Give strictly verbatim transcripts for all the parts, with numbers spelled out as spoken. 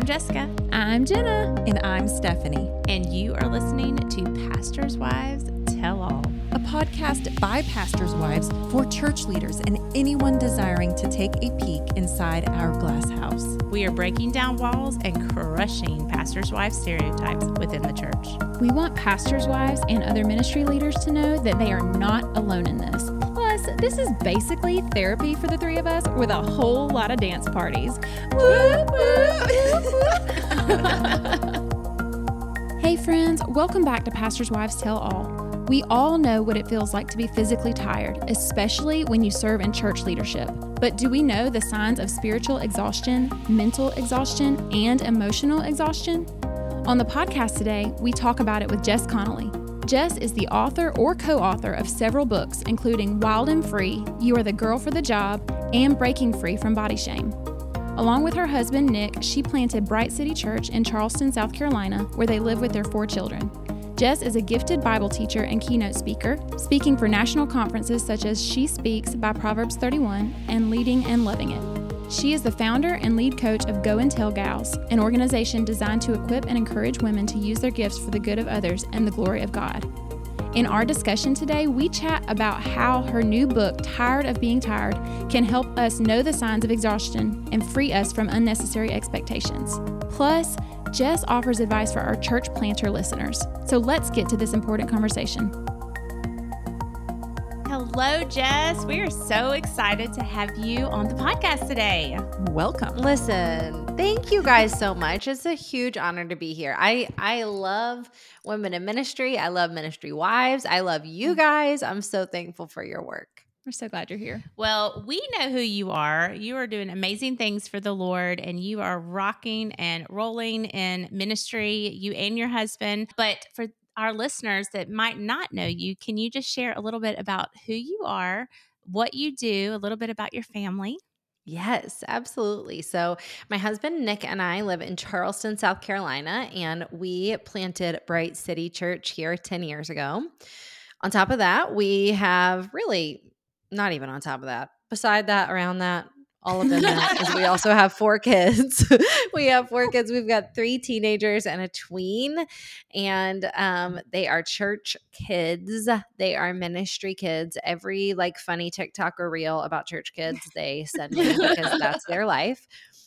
I'm Jessica. I'm Jenna. And I'm Stephanie. And you are listening to Pastors' Wives Tell All, a podcast by pastors' wives for church leaders and anyone desiring to take a peek inside our glass house. We are breaking down walls and crushing pastors' wives stereotypes within the church. We want pastors' wives and other ministry leaders to know that they are not alone in this. Plus, this is basically therapy for the three of us with a whole lot of dance parties. Woo, woo, woo. Hey friends, welcome back to Pastors' Wives Tell All. We all know what it feels like to be physically tired, especially when you serve in church leadership. But do we know the signs of spiritual exhaustion, mental exhaustion, and emotional exhaustion? On the podcast today, we talk about it with Jess Connolly. Jess is the author or co-author of several books, including Wild and Free, You Are the Girl for the Job, and Breaking Free from Body Shame. Along with her husband, Nick, she planted Bright City Church in Charleston, South Carolina, where they live with their four children. Jess is a gifted Bible teacher and keynote speaker, speaking for national conferences such as She Speaks by Proverbs thirty-one and Leading and Loving It. She is the founder and lead coach of Go and Tell Gals, an organization designed to equip and encourage women to use their gifts for the good of others and the glory of God. In our discussion today, we chat about how her new book, Tired of Being Tired, can help us know the signs of exhaustion and free us from unnecessary expectations. Plus, Jess offers advice for our church planter listeners. So let's get to this important conversation. Hello, Jess. We are so excited to have you on the podcast today. Welcome. Listen, thank you guys so much. It's a huge honor to be here. I, I love women in ministry. I love ministry wives. I love you guys. I'm so thankful for your work. We're so glad you're here. Well, we know who you are. You are doing amazing things for the Lord, and you are rocking and rolling in ministry, you and your husband. But for our listeners that might not know you, can you just share a little bit about who you are, what you do, a little bit about your family? Yes, absolutely. So my husband, Nick, and I live in Charleston, South Carolina, and we planted Bright City Church here ten years ago. On top of that, we have really not even on top of that. Beside that, around that, all of them that is we also have four kids. We have four kids. We've got three teenagers and a tween, and um, they are church kids. They are ministry kids. Every like funny TikTok or reel about church kids, they send me because that's their life.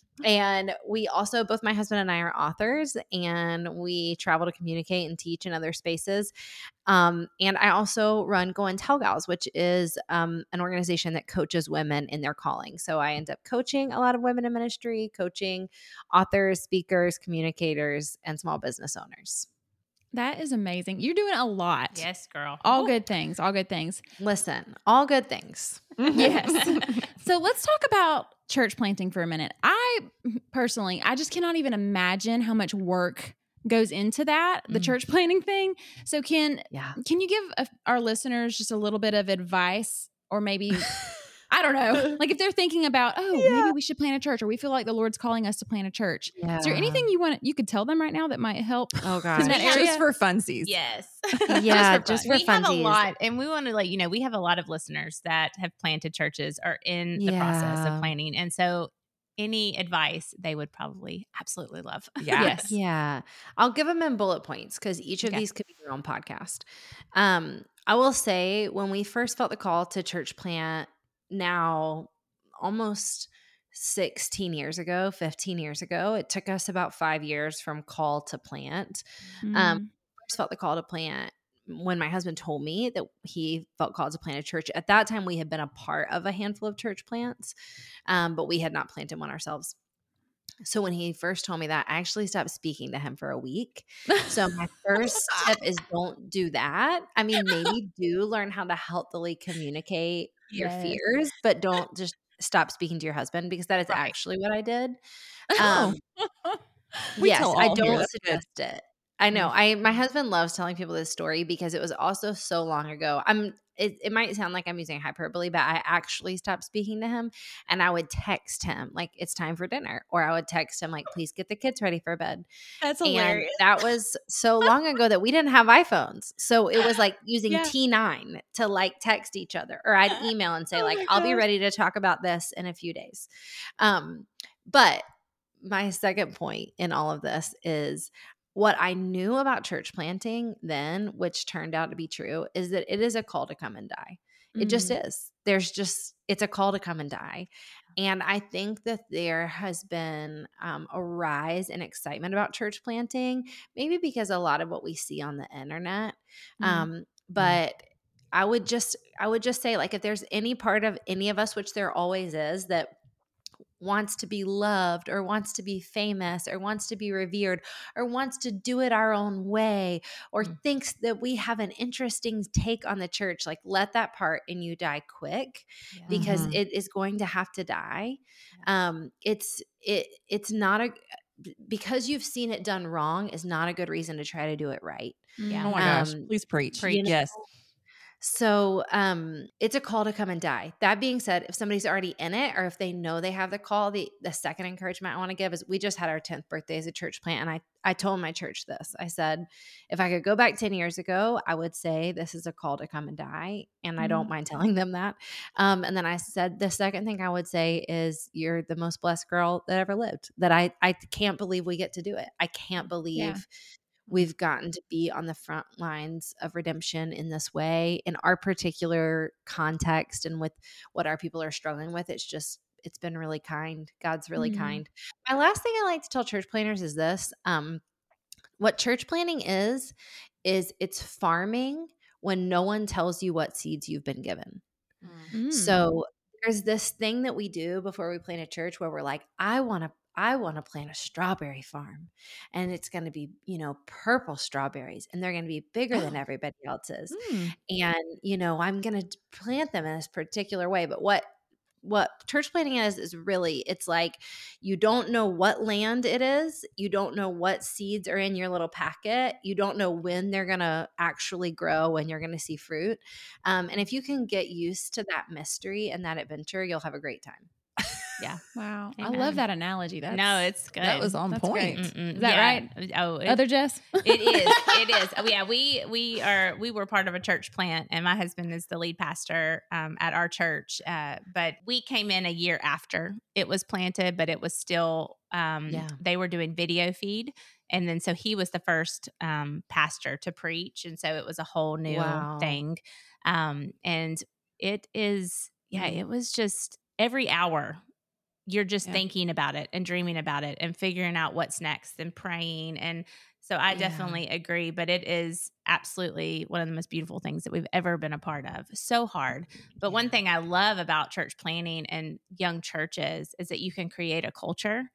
And we also, both my husband and I are authors, and we travel to communicate and teach in other spaces. Um, and I also run Go and Tell Gals, which is um, an organization that coaches women in their calling. So I end up coaching a lot of women in ministry, coaching authors, speakers, communicators, and small business owners. That is amazing. You're doing a lot. Yes, girl. All good things. All good things. Listen, all good things. Yes. So let's talk about church planting for a minute. I personally, I just cannot even imagine how much work goes into that, the mm. church planting thing. So can, yeah. can you give a, our listeners just a little bit of advice, or maybe, I don't know, like if they're thinking about, oh, yeah. maybe we should plant a church, or we feel like the Lord's calling us to plant a church. Yeah. Is there anything you want, you could tell them right now that might help? Oh gosh. In that area? Just for funsies. Yes. Yeah. just for, just for we funsies. Have a lot, and we want to let you know, we have a lot of listeners that have planted churches or in the yeah. process of planting. And so any advice they would probably absolutely love. Yeah. Yes. Yeah. I'll give them in bullet points because each of okay. these could be their own podcast. Um, I will say when we first felt the call to church plant, now almost sixteen years ago, fifteen years ago, it took us about five years from call to plant. Mm-hmm. Um, first felt the call to plant when my husband told me that he felt called to plant a church. At that time, we had been a part of a handful of church plants, um, but we had not planted one ourselves. So when he first told me that, I actually stopped speaking to him for a week. So my first tip is don't do that. I mean, maybe do learn how to healthily communicate your yes. fears, but don't just stop speaking to your husband, because that is right. actually what I did. Um, yes, I don't suggest it. I know. I my husband loves telling people this story because it was also so long ago. I'm. It, it might sound like I'm using hyperbole, but I actually stopped speaking to him, and I would text him like, "It's time for dinner," or I would text him like, "Please get the kids ready for bed." That's hilarious. And that was so long ago that we didn't have iPhones, so it was like using yeah. T nine to like text each other, or I'd email and say oh like, "I'll be ready to talk about this in a few days." Um, but my second point in all of this is what I knew about church planting then, which turned out to be true, is that it is a call to come and die. It just Mm. is. There's just, it's a call to come and die. And I think that there has been um, a rise in excitement about church planting, maybe because a lot of what we see on the internet. Mm. Um, but I would just, I would just say, like, if there's any part of any of us, which there always is, that wants to be loved or wants to be famous or wants to be revered or wants to do it our own way or Mm. thinks that we have an interesting take on the church, like, let that part in you die quick, Yeah. because Mhm. it is going to have to die. Um, it's it it's not a because you've seen it done wrong is not a good reason to try to do it right. Yeah. Oh my gosh. Um, Please preach. Preach. you know? Yes. So um, it's a call to come and die. That being said, if somebody's already in it or if they know they have the call, the, the second encouragement I want to give is we just had our tenth birthday as a church plant. And I, I told my church this. I said, if I could go back ten years ago, I would say this is a call to come and die. And I don't Mhm. mind telling them that. Um, and then I said, the second thing I would say is you're the most blessed girl that ever lived, that I, I can't believe we get to do it. I can't believe we've gotten to be on the front lines of redemption in this way, in our particular context and with what our people are struggling with. It's just, it's been really kind. God's really Mhm. kind. My last thing I like to tell church planners is this. Um, what church planning is, is it's farming when no one tells you what seeds you've been given. Mm. So there's this thing that we do before we plant a church where we're like, I want to I want to plant a strawberry farm, and it's going to be, you know, purple strawberries, and they're going to be bigger than everybody else's. Mm. And, you know, I'm going to plant them in this particular way. But what what church planting is is really, it's like you don't know what land it is, you don't know what seeds are in your little packet, you don't know when they're going to actually grow, when you're going to see fruit. Um, and if you can get used to that mystery and that adventure, you'll have a great time. Yeah. Wow. I Amen. love that analogy. That's, No, it's good. That was on that's point. great. Mm-mm. Is that Yeah. right? Oh, it, Other Jess? it is. It is. Oh, yeah, we we are we were part of a church plant, and my husband is the lead pastor um, at our church. Uh, but we came in a year after it was planted, but it was still um, Yeah. they were doing video feed, and then so he was the first um, pastor to preach, and so it was a whole new Wow. thing. Um, and it is, yeah, it was just every hour you're just Yeah. thinking about it and dreaming about it and figuring out what's next and praying. And so I Yeah. definitely agree, but it is absolutely one of the most beautiful things that we've ever been a part of. So hard. But one Yeah. thing I love about church planning and young churches is that you can create a culture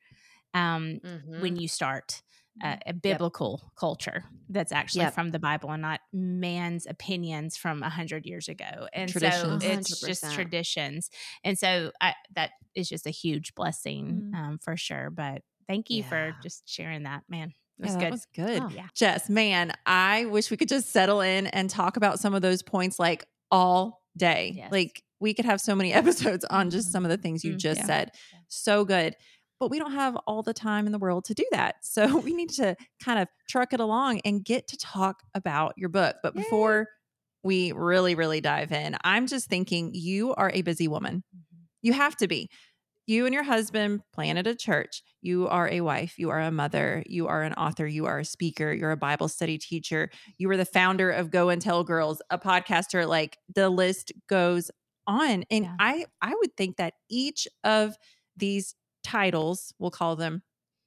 um, Mhm. when you start. Uh, a biblical culture that's actually Yep. from the Bible and not man's opinions from a hundred years ago. And so Traditions. it's just one hundred percent. traditions. And so I, that is just a huge blessing Mm. um, for sure. But thank you for Yeah. just sharing that, man. It Yeah, was that good. was good. Oh. Yeah. Jess, man, I wish we could just settle in and talk about some of those points like all day. Yes. Like we could have so many episodes on just some of the things you Mm, just yeah. said. Yeah. So good. But we don't have all the time in the world to do that. So we need to kind of truck it along and get to talk about your book. But Yay. before we really, really dive in, I'm just thinking you are a busy woman. You have to be. You and your husband planted a church. You are a wife. You are a mother. You are an author. You are a speaker. You're a Bible study teacher. You were the founder of Go and Tell Girls, a podcaster. Like the list goes on. And Yeah. I, I would think that each of these titles, we'll call them,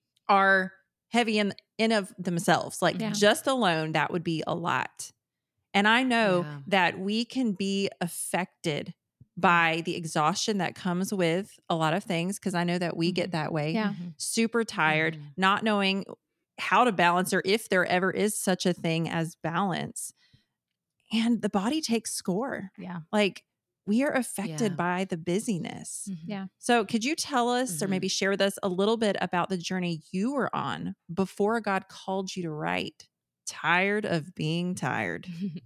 are heavy in, in of themselves. Like Yeah. just alone, that would be a lot. And I know Yeah. that we can be affected by the exhaustion that comes with a lot of things, because I know that we get that way. Yeah. Mhm. Super tired, Mhm. not knowing how to balance or if there ever is such a thing as balance. And the body takes score. Yeah. Like we are affected Yeah. by the busyness. Mhm. Yeah. So could you tell us or Mhm. maybe share with us a little bit about the journey you were on before God called you to write Tired of Being Tired?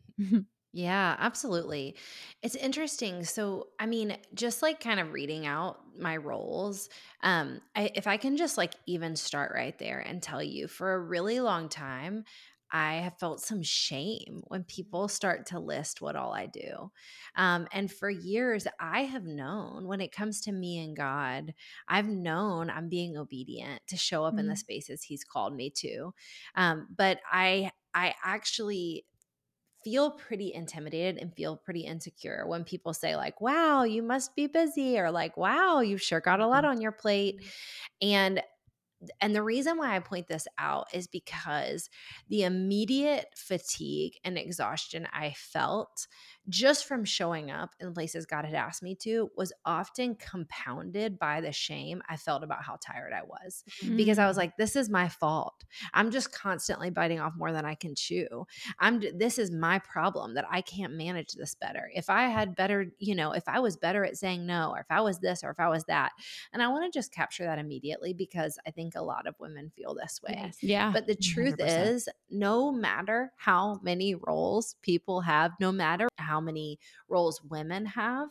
Yeah, absolutely. It's interesting. So, I mean, just like kind of reading out my roles, um, I, if I can just like even start right there and tell you, for a really long time, I have felt some shame when people start to list what all I do. Um, and for years, I have known when it comes to me and God, I've known I'm being obedient to show up in the Mhm. spaces He's called me to. Um, but I, I actually feel pretty intimidated and feel pretty insecure when people say like, wow, you must be busy, or like, wow, you've sure got a lot on your plate. And and the reason why I point this out is because the immediate fatigue and exhaustion I felt just from showing up in places God had asked me to was often compounded by the shame I felt about how tired I was. Because I was Mm. like, this is my fault. I'm just constantly biting off more than I can chew. I'm this is my problem that I can't manage this better. If I had better, you know, if I was better at saying no, or if I was this, or if I was that. And I want to just capture that immediately because I think a lot of women feel this way. Yes. Yeah. But the truth one hundred percent. is, no matter how many roles people have, no matter how many roles women have,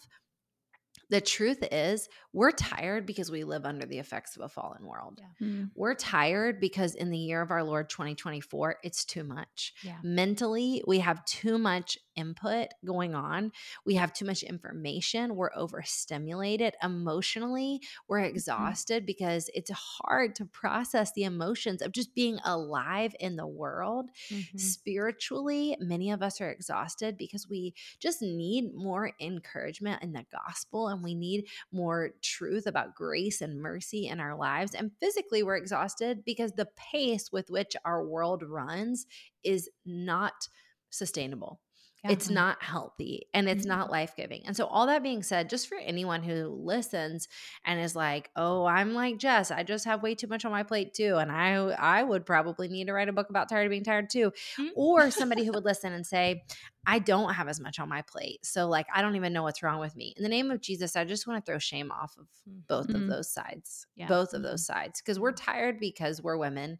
the truth is, we're tired because we live under the effects of a fallen world. Yeah. Mm. We're tired because in the year of our Lord twenty twenty-four, it's too much. Yeah. Mentally, we have too much input going on. We have too much information. We're overstimulated. Emotionally, we're exhausted because it's hard to process the emotions of just being alive in the world. Mhm. Spiritually, many of us are exhausted because we just need more encouragement in the gospel, and we need more truth about grace and mercy in our lives. And physically, we're exhausted because the pace with which our world runs is not sustainable. Yeah. It's not healthy, and it's Mhm. not life-giving. And so all that being said, just for anyone who listens and is like, oh, I'm like Jess, I just have way too much on my plate too. And I I would probably need to write a book about tired of being tired too. Mhm. Or somebody who would listen and say, I don't have as much on my plate. So like, I don't even know what's wrong with me. In the name of Jesus, I just want to throw shame off of both of Mhm. those sides, Yeah. both of those sides, because we're tired because we're women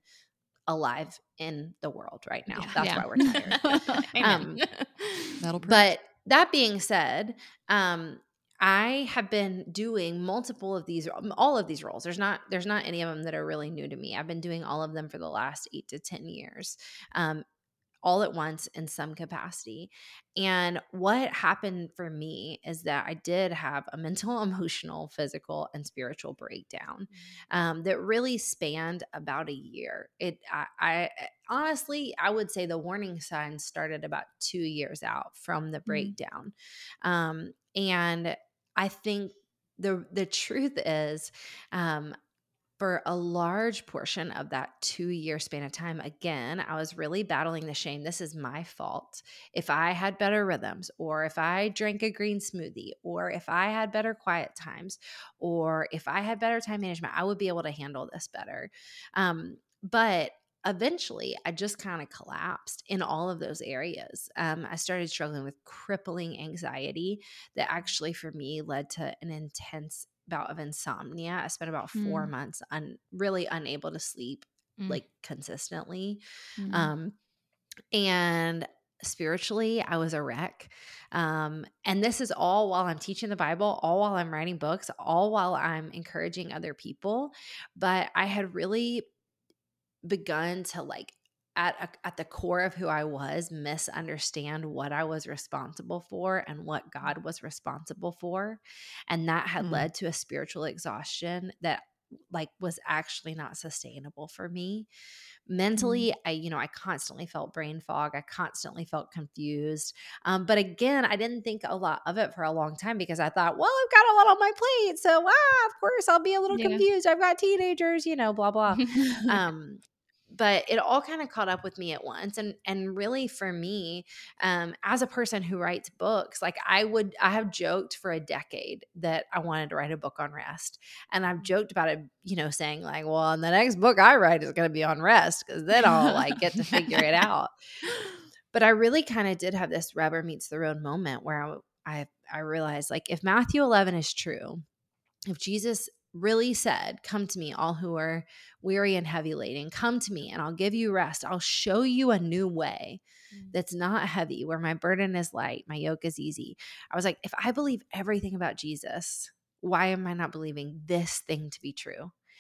alive in the world right now. Yeah. That's Yeah. why we're tired. Amen. Um, That'll preach. But that being said, um, I have been doing multiple of these, all of these roles. There's not, there's not any of them that are really new to me. I've been doing all of them for the last eight to ten years. Um, all at once in some capacity. And what happened for me is that I did have a mental, emotional, physical, and spiritual breakdown um, that really spanned about a year. It, I, I honestly, I would say the warning signs started about two years out from the breakdown. Um, and I think the the truth is, um, for a large portion of that two year span of time, again, I was really battling the shame. This is my fault. If I had better rhythms, or if I drank a green smoothie, or if I had better quiet times, or if I had better time management, I would be able to handle this better. Um, but eventually, I just kind of collapsed in all of those areas. Um, I started struggling with crippling anxiety that actually, for me, led to an intense bout of insomnia. I spent about four Mm. months un- really unable to sleep Mm. like consistently. Mm. Um, and spiritually, I was a wreck. Um, and this is all while I'm teaching the Bible, all while I'm writing books, all while I'm encouraging other people. But I had really begun to like at a, at the core of who I was, misunderstand what I was responsible for and what God was responsible for. And that had Mm. led to a spiritual exhaustion that like was actually not sustainable for me. Mentally, I, you know, I constantly felt brain fog. I constantly felt confused. Um, but again, I didn't think a lot of it for a long time because I thought, well, I've got a lot on my plate. So, ah, of course, I'll be a little Yeah. confused. I've got teenagers, you know, blah, blah. um, but it all kind of caught up with me at once. And, and really for me, um, as a person who writes books, like I would, I have joked for a decade that I wanted to write a book on rest. And I've joked about it, you know, saying like, well, and the next book I write is going to be on rest because then I'll like get to figure it out. But I really kind of did have this rubber meets the road moment where I, I, I realized like if Matthew eleven is true, if Jesus really said, come to me, all who are weary and heavy laden, come to me and I'll give you rest. I'll show you a new way that's not heavy, where my burden is light, my yoke is easy. I was like, if I believe everything about Jesus, why am I not believing this thing to be true?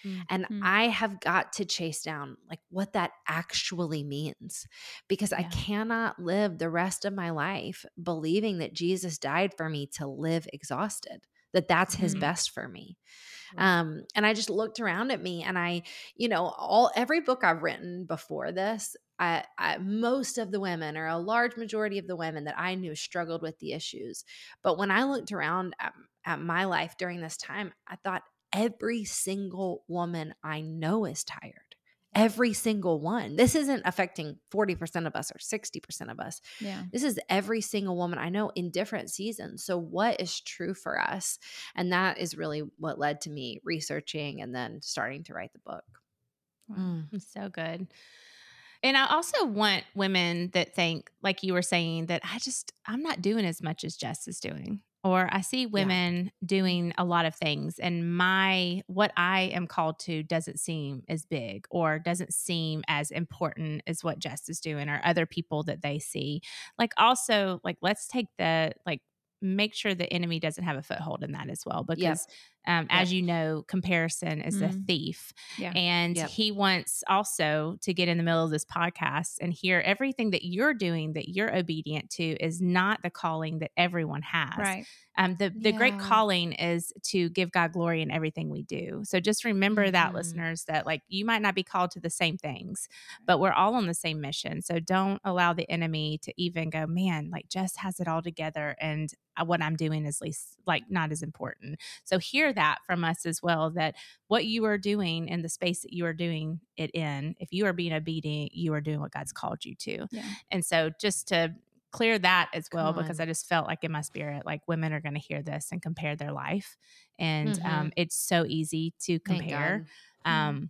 And Mm-hmm. I have got to chase down like what that actually means, because I Yeah. cannot live the rest of my life believing that Jesus died for me to live exhausted, that that's his Mhm. best for me. Right. Um, and I just looked around at me, and I, you know, all every book I've written before this, I, I most of the women, or a large majority of the women that I knew, struggled with the issues. But when I looked around at, at my life during this time, I thought every single woman I know is tired. Every single one. This isn't affecting forty percent of us or sixty percent of us. Yeah. This is every single woman I know in different seasons. So what is true for us? And that is really what led to me researching and then starting to write the book. Wow. Mm. It's so good. And I also want women that think, like you were saying, that I just, I'm not doing as much as Jess is doing. Or I see women doing a lot of things, and my, what I am called to doesn't seem as big or doesn't seem as important as what Jess is doing or other people that they see. Like, also, like, let's take the, like, make sure the enemy doesn't have a foothold in that as well, because um, as you know, comparison is a Mm. thief. Yeah. And Yep. he wants also to get in the middle of this podcast and hear everything that you're doing, that you're obedient to, is not the calling that everyone has. Right. Um, the, the great Yeah. calling is to give God glory in everything we do. So just remember that, Mhm. listeners, that like you might not be called to the same things, but we're all on the same mission. So don't allow the enemy to even go, man, like Jess has it all together, and what I'm doing is least like not as important. So hear that from us as well, that what you are doing in the space that you are doing it in, if you are being obedient, you are doing what God's called you to. Yeah. And so just to clear that as well, Come because on. I just felt like in my spirit, like women are going to hear this and compare their life. And Mhm. um, it's so easy to Thank compare. God. Um,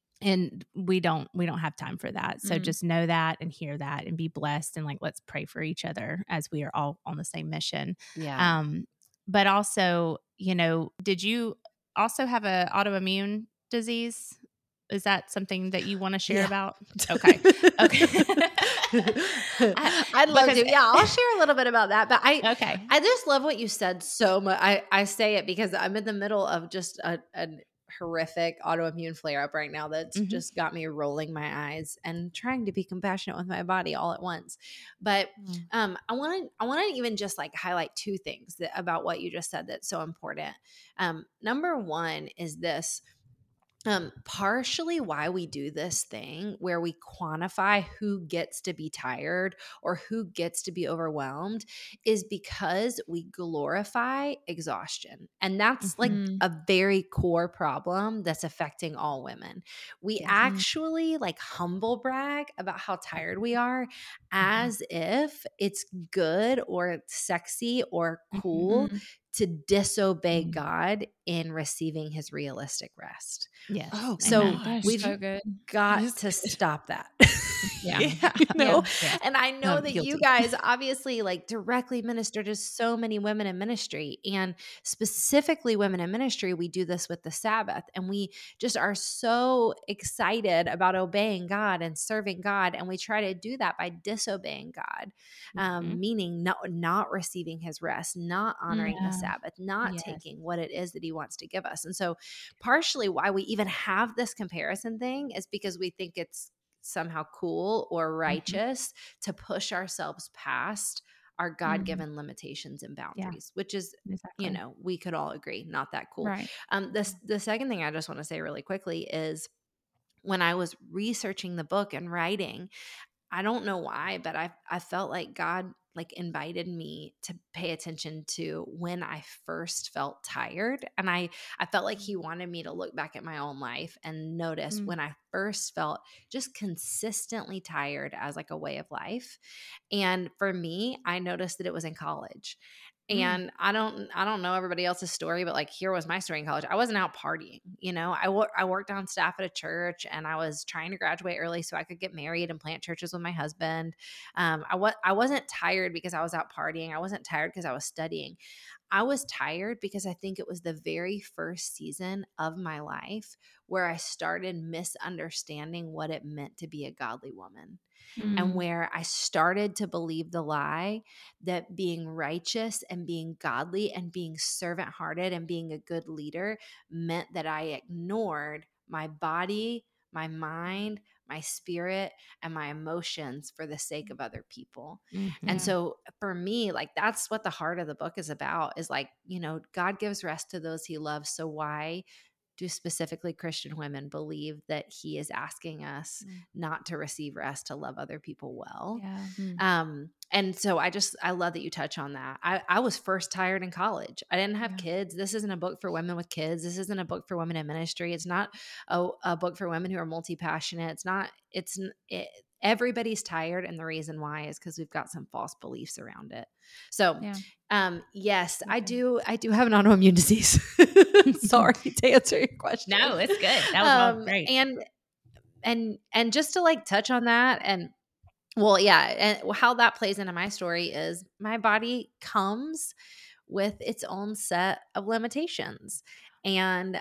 and we don't we don't have time for that. So Mm. just know that and hear that and be blessed, and like let's pray for each other as we are all on the same mission. Yeah. Um, but also, you know, did you also have a autoimmune disease? Is that something that you want to share Yeah. about? Okay. Okay. I- I'd love because- to. Yeah, I'll share a little bit about that. But I Okay. I just love what you said so much. I, I say it because I'm in the middle of just a, a horrific autoimmune flare up right now that's Mhm. just got me rolling my eyes and trying to be compassionate with my body all at once. But Mm. um, I want to I want to even just like highlight two things that, about what you just said that's so important. Um, number one is this. Um, partially why we do this thing where we quantify who gets to be tired or who gets to be overwhelmed is because we glorify exhaustion. And that's like Mhm. a very core problem that's affecting all women. We Yes. actually like humble brag about how tired we are as if it's good or sexy or cool Mhm. to disobey Mhm. God in receiving his realistic rest. Yes. Oh, So Amen. That's we've so good. got Yes. to stop that. Yeah. You know, Yeah. and I know Um, that guilty. you guys obviously like directly minister to so many women in ministry, and specifically women in ministry. We do this with the Sabbath, and we just are so excited about obeying God and serving God. And we try to do that by disobeying God, um, Mhm. meaning not, not receiving his rest, not honoring Yeah. the Sabbath, not Yes. taking what it is that he wants to give us. And so partially why we even have this comparison thing is because we think it's somehow cool or righteous to push ourselves past our God-given limitations and boundaries, which is, Exactly. you know, we could all agree, not that cool. Right. Um, this the second thing I just want to say really quickly is when I was researching the book and writing, I don't know why, but I I felt like God like invited me to pay attention to when I first felt tired. And I I felt like he wanted me to look back at my own life and notice Mm. when I first felt just consistently tired as like a way of life. And for me, I noticed that it was in college. Mm. And I don't I don't know everybody else's story, but like here was my story in college. I wasn't out partying, you know. I wor- I worked on staff at a church, and I was trying to graduate early so I could get married and plant churches with my husband. Um, I was I wasn't tired because I was out partying. I wasn't tired because I was studying. I was tired because I think it was the very first season of my life where I started misunderstanding what it meant to be a godly woman. And Mm. where I started to believe the lie that being righteous and being godly and being servant hearted and being a good leader meant that I ignored my body, my mind, my spirit, and my emotions for the sake of other people. Mm-hmm. And so for me, like that's what the heart of the book is about, is like, you know, God gives rest to those he loves. So why do specifically Christian women believe that he is asking us Mm. not to receive rest, to love other people well? Yeah. Um, and so I just, I love that you touch on that. I, I was first tired in college. I didn't have Yeah. kids. This isn't a book for women with kids. This isn't a book for women in ministry. It's not a, a book for women who are multi-passionate. It's not, it's, it, everybody's tired. And the reason why is because we've got some false beliefs around it. So, Yeah. um, yes, I Okay. do, I do have an autoimmune disease. Sorry to answer your question. No, it's good. That was all Um, great. and, and, and just to like touch on that, and well, yeah, and how that plays into my story is my body comes with its own set of limitations. And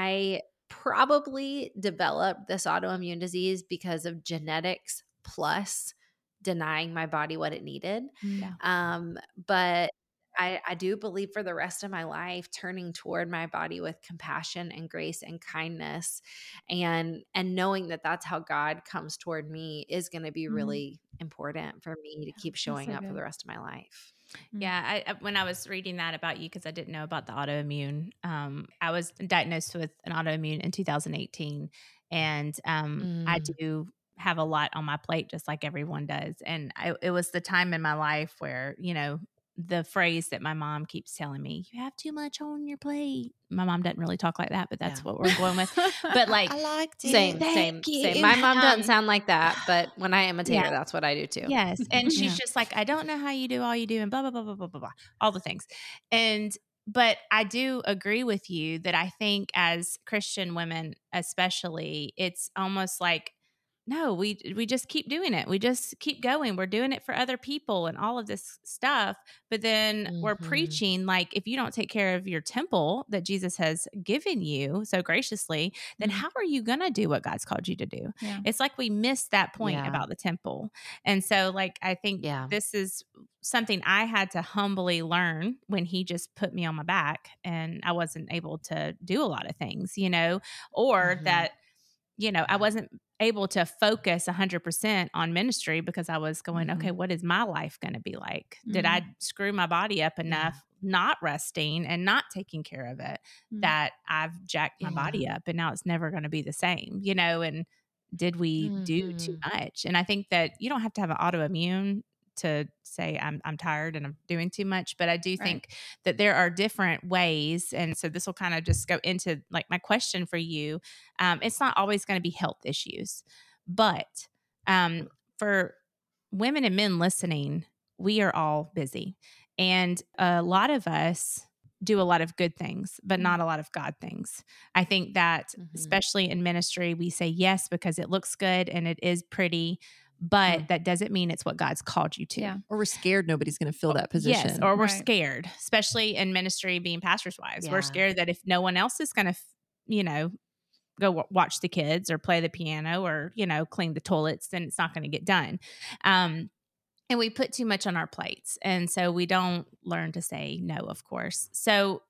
I probably developed this autoimmune disease because of genetics plus denying my body what it needed. Yeah. Um, but I, I do believe for the rest of my life, turning toward my body with compassion and grace and kindness, and and knowing that that's how God comes toward me is going to be Mhm. really important for me to keep showing so up for good. the rest of my life. Yeah, I, I- when I was reading that about you, because I didn't know about the autoimmune, um, I was diagnosed with an autoimmune in two thousand eighteen, and um, I Mm. do have a lot on my plate, just like everyone does. And I, it was the time in my life where, you know, the phrase that my mom keeps telling me, "You have too much on your plate." My mom doesn't really talk like that, but that's Yeah. what we're going with. But like, I liked it. Same, Thank same, you. same. My mom doesn't Um, sound like that, but when I imitate Yeah. her, that's what I do too. Yes. And she's Yeah. just like, "I don't know how you do all you do," and blah, blah, blah, blah, blah, blah, blah, all the things. And, but I do agree with you that I think as Christian women, especially, it's almost like, no, we we just keep doing it. We just keep going. We're doing it for other people and all of this stuff. But then we're Mhm. preaching like, if you don't take care of your temple that Jesus has given you so graciously, then Mhm. how are you going to do what God's called you to do? Yeah. It's like we missed that point Yeah. about the temple. And so like I think Yeah. this is something I had to humbly learn when he just put me on my back and I wasn't able to do a lot of things, you know, or Mhm. that, you know, I wasn't able to focus one hundred percent on ministry because I was going, Mhm. okay, what is my life going to be like? Did Mhm. I screw my body up Yeah. enough, not resting and not taking care of it, Mm. that I've jacked my Yeah. body up and now it's never going to be the same, you know? And did we do too Mhm. much? And I think that you don't have to have an autoimmune to say I'm I'm tired and I'm doing too much, but I do Right. think that there are different ways. And so this will kind of just go into like my question for you. Um, it's not always going to be health issues, but um, for women and men listening, we are all busy, and a lot of us do a lot of good things, but Mm. not a lot of God things. I think that, Mhm. especially in ministry, we say yes because it looks good and it is pretty, but Mm. that doesn't mean it's what God's called you to. Yeah. Or we're scared nobody's going to fill that position. Yes, or we're Right. scared, especially in ministry, being pastors' wives. Yeah. We're scared that if no one else is going to, you know, go w- watch the kids or play the piano or, you know, clean the toilets, then it's not going to get done. Um, and we put too much on our plates. And so we don't learn to say no, of course. So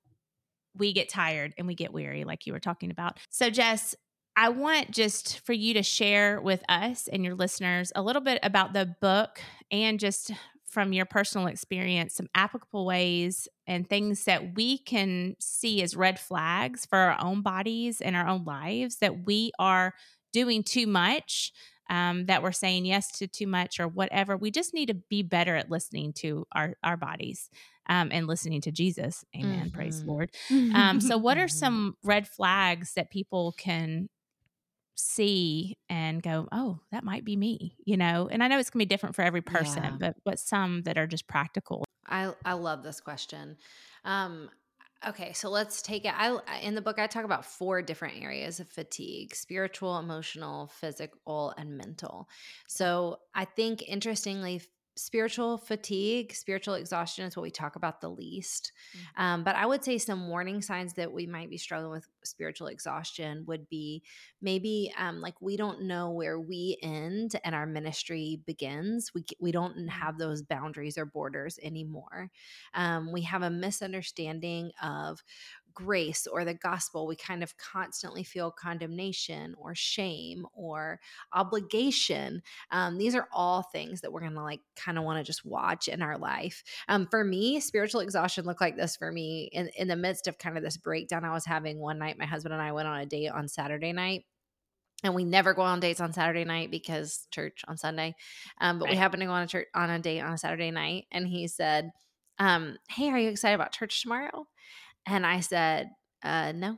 we get tired and we get weary, like you were talking about. So, Jess, I want just for you to share with us and your listeners a little bit about the book and just from your personal experience, some applicable ways and things that we can see as red flags for our own bodies and our own lives, that we are doing too much, um, that we're saying yes to too much or whatever. We just need to be better at listening to our, our bodies. Um, and listening to Jesus. Amen. Praise the Mhm. Lord. Um, so, what are Mhm. some red flags that people can see and go, oh, that might be me, you know? And I know it's going to be different for every person, Yeah. but but some that are just practical. I I love this question. Um, okay, so let's take it. I in the book I talk about four different areas of fatigue: spiritual, emotional, physical, and mental. So I think interestingly, f- spiritual fatigue, spiritual exhaustion is what we talk about the least. Um, but I would say some warning signs that we might be struggling with spiritual exhaustion would be maybe um, like we don't know where we end and our ministry begins. We we don't have those boundaries or borders anymore. Um, we have a misunderstanding of grace or the gospel, we kind of constantly feel condemnation or shame or obligation. Um, these are all things that we're going to like kind of want to just watch in our life. Um, for me, spiritual exhaustion looked like this for me in, in the midst of kind of this breakdown I was having one night. My husband and I went on a date on Saturday night. And we never go on dates on Saturday night because church on Sunday. Um, but right. we happened to go on a church on a date on a Saturday night. And he said, um, hey, are you excited about church tomorrow? And I said, uh, no.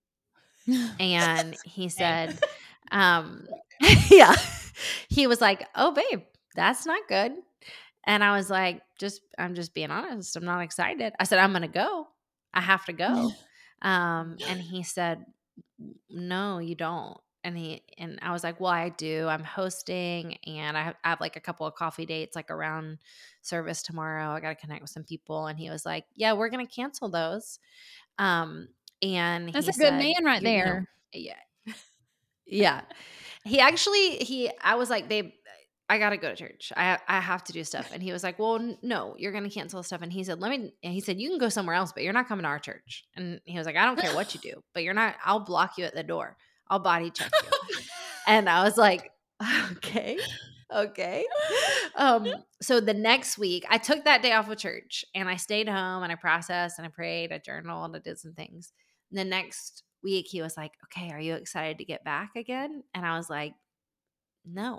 And he said, um, yeah, he was like, oh, babe, that's not good. And I was like, just, I'm just being honest. I'm not excited. I said, I'm going to go. I have to go. Um, and he said, no, you don't. And he, and I was like, well, I do. I'm hosting and I have, I have like a couple of coffee dates, like around service tomorrow. I got to connect with some people. And he was like, yeah, we're going to cancel those. Um, and that's he a good said, man right there. You know, yeah. Yeah. He actually, he, I was like, babe, I got to go to church. I I have to do stuff. And he was like, well, n- no, you're going to cancel stuff. And he said, let me, and he said, you can go somewhere else, but you're not coming to our church. And he was like, I don't care what you do, but you're not, I'll block you at the door. I'll body check you. And I was like, okay, okay. Um, so the next week I took that day off of church and I stayed home and I processed and I prayed, I journaled and I did some things. And the next week he was like, okay, are you excited to get back again? And I was like, no.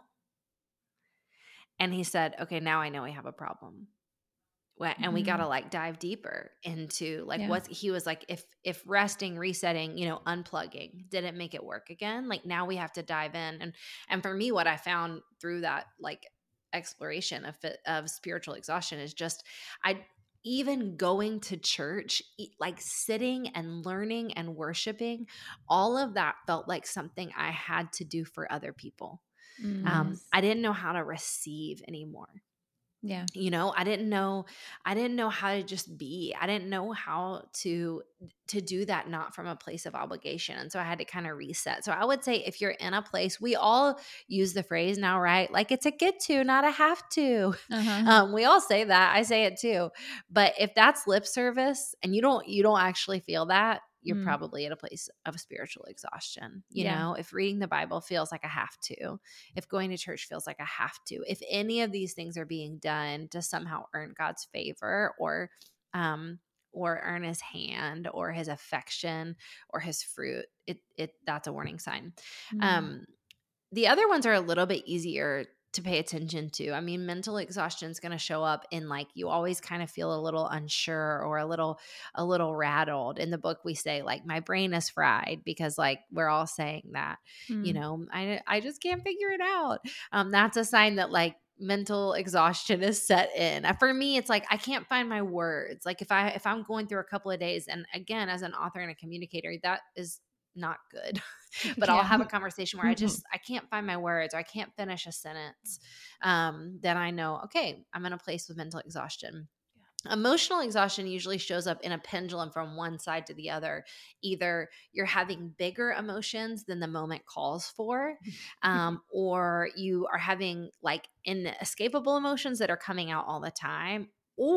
And he said, okay, now I know we have a problem. And mm-hmm. we got to like dive deeper into like yeah. what's, he was like, if, if resting, resetting, you know, unplugging didn't make it work again, like now we have to dive in. And, and for me, what I found through that like exploration of, of spiritual exhaustion is just, I, even going to church, like sitting and learning and worshiping, all of that felt like something I had to do for other people. Mm. Um, I didn't know how to receive anymore. Yeah. You know, I didn't know, I didn't know how to just be. I didn't know how to, to do that, not from a place of obligation. And so I had to kind of reset. So I would say if you're in a place, we all use the phrase now, right? Like it's a get to, not a have to. Uh-huh. Um, we all say that. I say it too. But if that's lip service and you don't, you don't actually feel that, you're mm. probably at a place of spiritual exhaustion. You yeah. know, if reading the Bible feels like a have to, if going to church feels like a have to, if any of these things are being done to somehow earn God's favor or, um, or earn his hand or his affection or his fruit, it, it, that's a warning sign. Mm. Um, the other ones are a little bit easier to pay attention to. I mean, mental exhaustion is going to show up in like, you always kind of feel a little unsure or a little, a little rattled. In the book, we say like, my brain is fried because like, we're all saying that, mm. you know, I, I just can't figure it out. Um, that's a sign that like mental exhaustion is set in. For me, it's like, I can't find my words. Like if I, if I'm going through a couple of days, and again, as an author and a communicator, that is not good, but yeah. I'll have a conversation where mm-hmm. I just, I can't find my words or I can't finish a sentence. Um, then I know, okay, I'm in a place with mental exhaustion. Yeah. Emotional exhaustion usually shows up in a pendulum from one side to the other. Either you're having bigger emotions than the moment calls for, um, or you are having like inescapable emotions that are coming out all the time.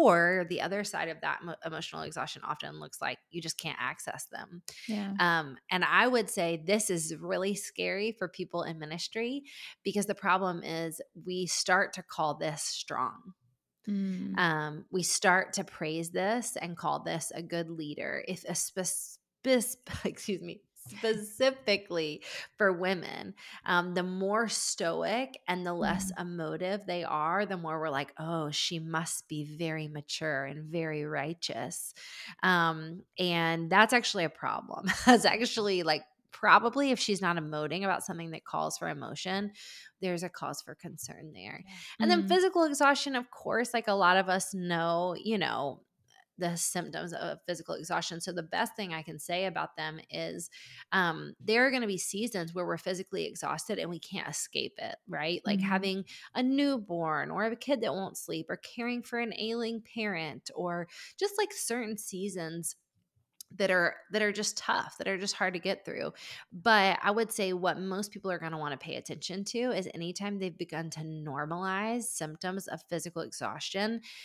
Or the other side of that emotional exhaustion often looks like you just can't access them. Yeah. Um, and I would say this is really scary for people in ministry because the problem is we start to call this strong. Mm. Um, we start to praise this and call this a good leader. If a spe- spe- excuse me, specifically for women, um, the more stoic and the less mm. emotive they are, the more we're like, oh, she must be very mature and very righteous. Um, and that's actually a problem. That's actually like probably if she's not emoting about something that calls for emotion, there's a cause for concern there. Yeah. And mm. then physical exhaustion, of course, like a lot of us know, you know, the symptoms of physical exhaustion. So the best thing I can say about them is um, there are going to be seasons where we're physically exhausted and we can't escape it, right? Like mm-hmm. having a newborn or a kid that won't sleep or caring for an ailing parent or just like certain seasons that are that are just tough, that are just hard to get through. But I would say what most people are going to want to pay attention to is anytime they've begun to normalize symptoms of physical exhaustion,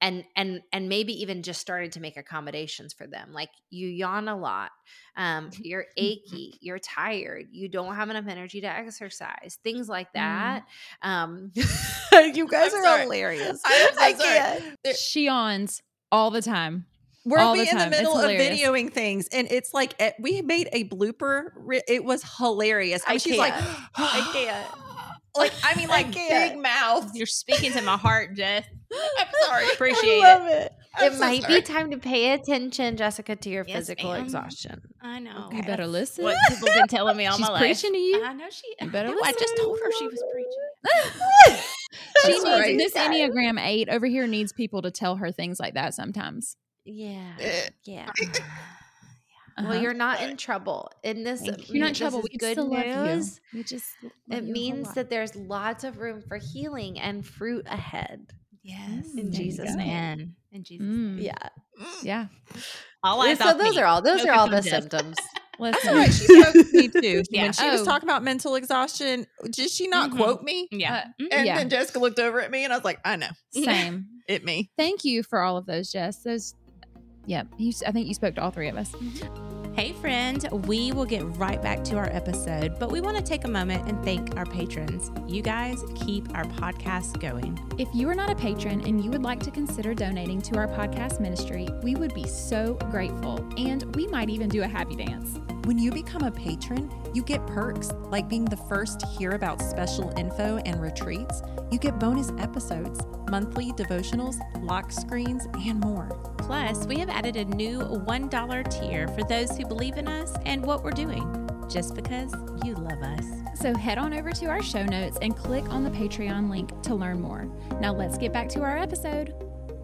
and and and maybe even just started to make accommodations for them. Like, you yawn a lot, um, you're achy, you're tired, you don't have enough energy to exercise, things like that. Mm. Um, you guys I'm are sorry. hilarious. I'm so I sorry. can't. There- She yawns all the time. We're all we the in the time. middle It's of hilarious. videoing things, and it's like it, we made a blooper. Re- It was hilarious. I mean, I she's like, can't. I can't. like I mean, like I can't. big mouth. You're speaking to my heart, Jess. I'm sorry. Appreciate I love it. it. I'm It so might sorry. be time to pay attention, Jessica, to your Yes, physical ma'am. exhaustion. I know. You better That's listen. what people have been telling me all She's my life. preaching to you. I know she. You better no, I just listen. told her she was preaching. She That's needs right. this Enneagram eight over here needs people to tell her things like that sometimes. Yeah. Eh. Yeah. Uh-huh. Well, you're not in trouble. In this, Thank You're not in this trouble. is We good still love you. news. We just love It you a whole means lot. that there's lots of room for healing and fruit ahead. Yes. Mm, In there you Jesus' go. name. Amen. In Jesus' Mm, name. Yeah. Yeah. All eyes So off those me. are all. Those Focus are all on the Jess. symptoms. That's Listen. right. She spoke to me too. Yeah. When she was Oh. talking about mental exhaustion, did she not Mhm. quote me? Yeah. Uh, Mhm. And Yeah. then Jessica looked over at me, and I was like, I know, Same. it me. Thank you for all of those, Jess. Those, yeah. You, I think you spoke to all three of us. Hey, friend, we will get right back to our episode, but we want to take a moment and thank our patrons. You guys keep our podcast going. If you are not a patron and you would like to consider donating to our podcast ministry, we would be so grateful. And we might even do a happy dance. When you become a patron, you get perks like being the first to hear about special info and retreats. You get bonus episodes, monthly devotionals, lock screens, and more. Plus, we have added a new one dollar tier for those who believe in us and what we're doing, just because you love us. So head on over to our show notes and click on the Patreon link to learn more. Now let's get back to our episode.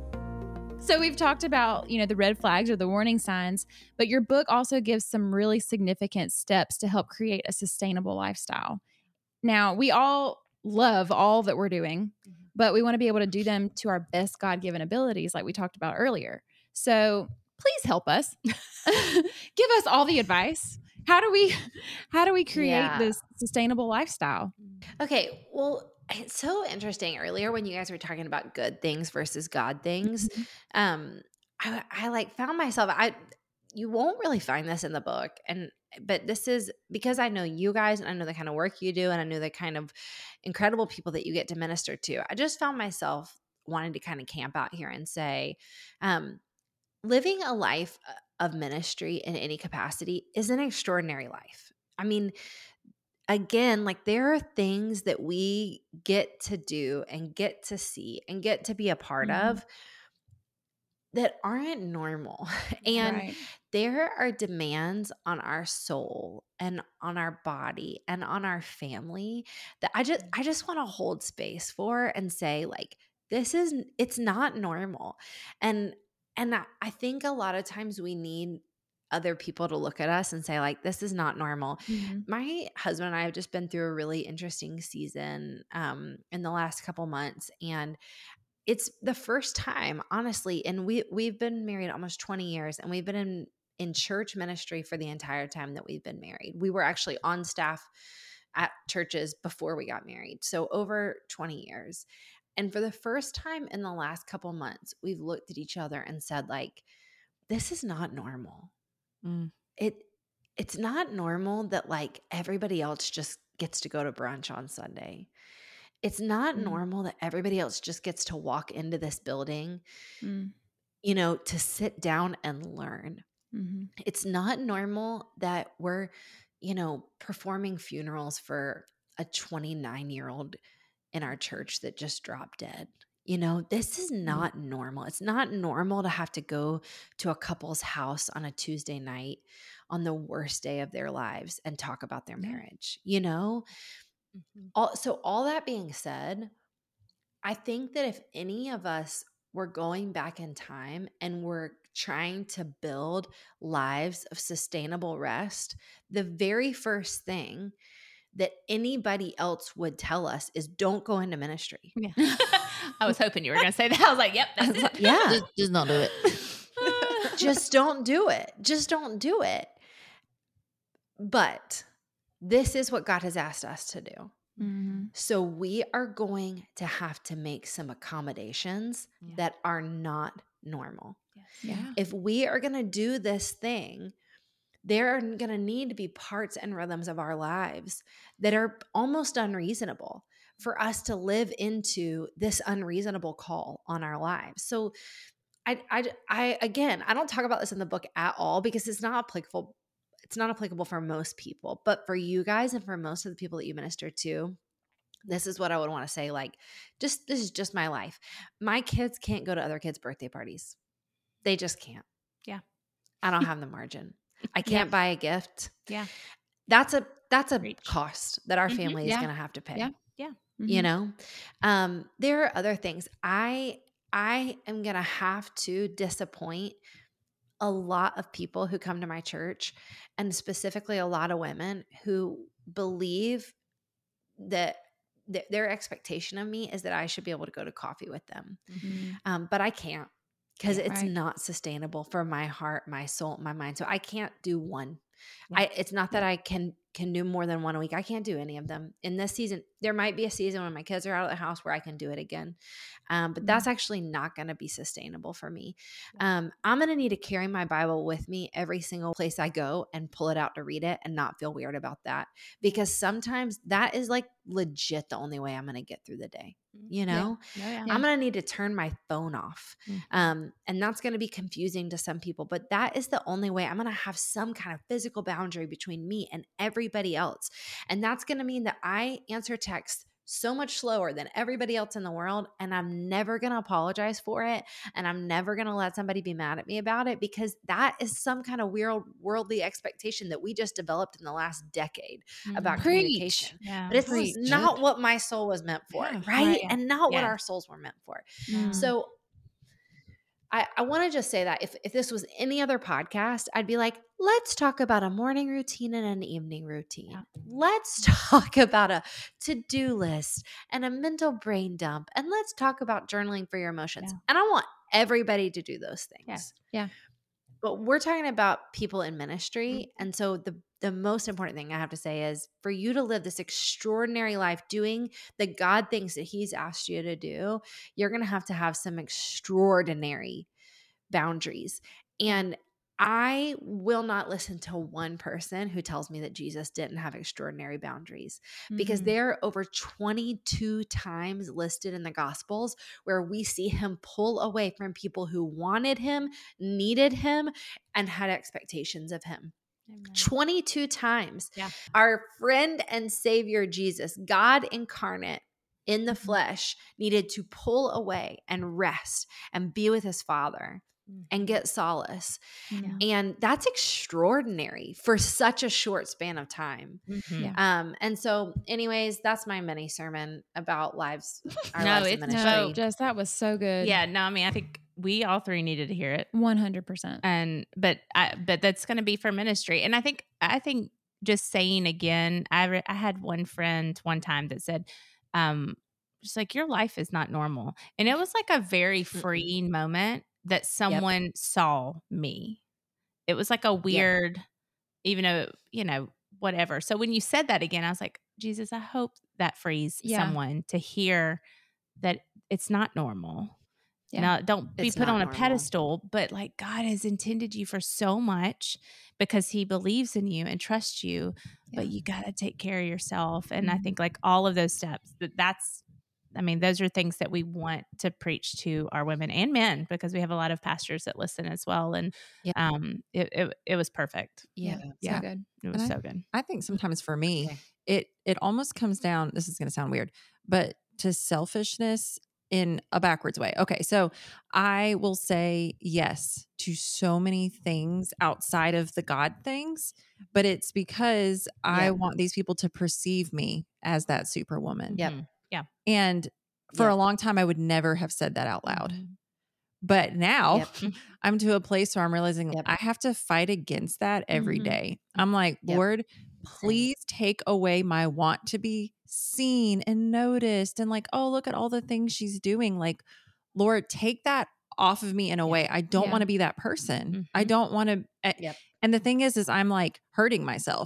So we've talked about, you know, the red flags or the warning signs, but your book also gives some really significant steps to help create a sustainable lifestyle. Now, we all love all that we're doing, but we want to be able to do them to our best God-given abilities like we talked about earlier. So please help us. Give us all the advice. How do we how do we create Yeah. this sustainable lifestyle? Okay. Well, it's so interesting. Earlier, when you guys were talking about good things versus God things, um, I, I like found myself. I you won't really find this in the book, and but this is because I know you guys, and I know the kind of work you do, and I know the kind of incredible people that you get to minister to. I just found myself wanting to kind of camp out here and say, um, living a life of ministry in any capacity is an extraordinary life. I mean, again, like there are things that we get to do and get to see and get to be a part Mhm. of that aren't normal. And Right. there are demands on our soul and on our body and on our family that I just I just want to hold space for and say, like, this is it's not normal. And and I, I think a lot of times we need other people to look at us and say, like, this is not normal. Mhm. My husband and I have just been through a really interesting season um, in the last couple months, and it's the first time, honestly, and we we've been married almost twenty years, and we've been in in church ministry for the entire time that we've been married. We were actually on staff at churches before we got married, so over twenty years. And for the first time in the last couple months, we've looked at each other and said, like, this is not normal. Mm. It it's not normal that like everybody else just gets to go to brunch on Sunday. It's not Mm. normal that everybody else just gets to walk into this building, Mm. you know, to sit down and learn. Mhm. It's not normal that we're, you know, performing funerals for a twenty-nine-year-old in our church that just dropped dead. You know, this is not normal. It's not normal to have to go to a couple's house on a Tuesday night on the worst day of their lives and talk about their Yeah. marriage, you know? All, so all that being said, I think that if any of us were going back in time and we're trying to build lives of sustainable rest, the very first thing that anybody else would tell us is don't go into ministry. Yeah. I was hoping you were going to say that. I was like, yep, that's it. Yeah. Just, just don't do it. Just don't do it. Just don't do it. But this is what God has asked us to do. Mm-hmm. So we are going to have to make some accommodations Yeah. that are not normal. Yes. Yeah. If we are going to do this thing, there are going to need to be parts and rhythms of our lives that are almost unreasonable for us to live into this unreasonable call on our lives. So I, I, I, again, I don't talk about this in the book at all because it's not applicable. It's not applicable for most people, but for you guys and for most of the people that you minister to, this is what I would want to say. Like, just, this is just my life. My kids can't go to other kids' birthday parties. They just can't. Yeah. I don't have the margin. I can't Yeah. buy a gift. Yeah. That's a, that's a Preach. cost that our Mhm. family is Yeah. going to have to pay. Yeah. Yeah. You know, um, there are other things. I, I am going to have to disappoint a lot of people who come to my church, and specifically a lot of women who believe that th- their expectation of me is that I should be able to go to coffee with them. Mm-hmm. Um, but I can't, because Yeah. it's Right. not sustainable for my heart, my soul, my mind. So I can't do one. Yeah. I, it's not that I can can do more than one a week. I can't do any of them in this season. There might be a season when my kids are out of the house where I can do it again, um, but that's actually not going to be sustainable for me. Um, I'm going to need to carry my Bible with me every single place I go and pull it out to read it and not feel weird about that, because sometimes that is like legit the only way I'm going to get through the day. You know, Oh, yeah. Yeah. I'm going to need to turn my phone off. Mhm. Um, and that's going to be confusing to some people, but that is the only way I'm going to have some kind of physical boundary between me and everybody else. And that's going to mean that I answer texts so much slower than everybody else in the world. And I'm never going to apologize for it. And I'm never going to let somebody be mad at me about it, because that is some kind of weird worldly expectation that we just developed in the last decade about Mhm. Preach. communication. Yeah. But it's Preach. not what my soul was meant for, Yeah. right? Right. And not what Yeah. our souls were meant for. Mm. So I, I want to just say that if, if this was any other podcast, I'd be like, let's talk about a morning routine and an evening routine. Yeah. Let's talk about a to-do list and a mental brain dump. And let's talk about journaling for your emotions. Yeah. And I want everybody to do those things. Yeah. Yeah. But we're talking about people in ministry. And so the the most important thing I have to say is for you to live this extraordinary life doing the God things that he's asked you to do, you're going to have to have some extraordinary boundaries. And I will not listen to one person who tells me that Jesus didn't have extraordinary boundaries, because Mhm. there are over twenty-two times listed in the Gospels where we see him pull away from people who wanted him, needed him, and had expectations of him. Amen. twenty-two times. Yeah. Our friend and Savior Jesus, God incarnate in the Mhm. flesh, needed to pull away and rest and be with his Father and get solace. Yeah. And that's extraordinary for such a short span of time. Mhm. Yeah. Um, and so, anyways, that's my mini sermon about lives. Our No, lives in it's ministry. so- No, Jess, that was so good. Yeah. No, I mean, I think we all three needed to hear it. one hundred percent. And but I but that's going to be for ministry. And I think I think just saying again, I re- I had one friend one time that said, um, just like, your life is not normal, and it was like a very freeing moment that someone saw me. It was like a weird, even though, you know, whatever. So when you said that again, I was like, Jesus, I hope that frees Yeah. someone to hear that it's not normal. Yeah. Now, don't be It's put not on a normal. pedestal, but like, God has intended you for so much because he believes in you and trusts you, but Yeah. you got to take care of yourself. And I Mhm. think like all of those steps, that that's, I mean, those are things that we want to preach to our women and men, because we have a lot of pastors that listen as well. And Yeah. um, it, it, it was perfect. Yeah. So Yeah. good. It was And so good. I think sometimes for me, Okay. it it almost comes down, this is going to sound weird, but to selfishness in a backwards way. Okay, so I will say yes to so many things outside of the God things, but it's because I Yeah. want these people to perceive me as that superwoman. Yep. Mhm. And for Yep. a long time, I would never have said that out loud. Mhm. But now Yep. I'm to a place where I'm realizing Yep. I have to fight against that every Mhm. day. I'm like, Yep. Lord, please take away my want to be seen and noticed and like, oh, look at all the things she's doing. Like, Lord, take that off of me in a Yeah. way. I don't Yeah. want to be that person. I Mhm. don't want to. Yep. And the thing is, is I'm like hurting myself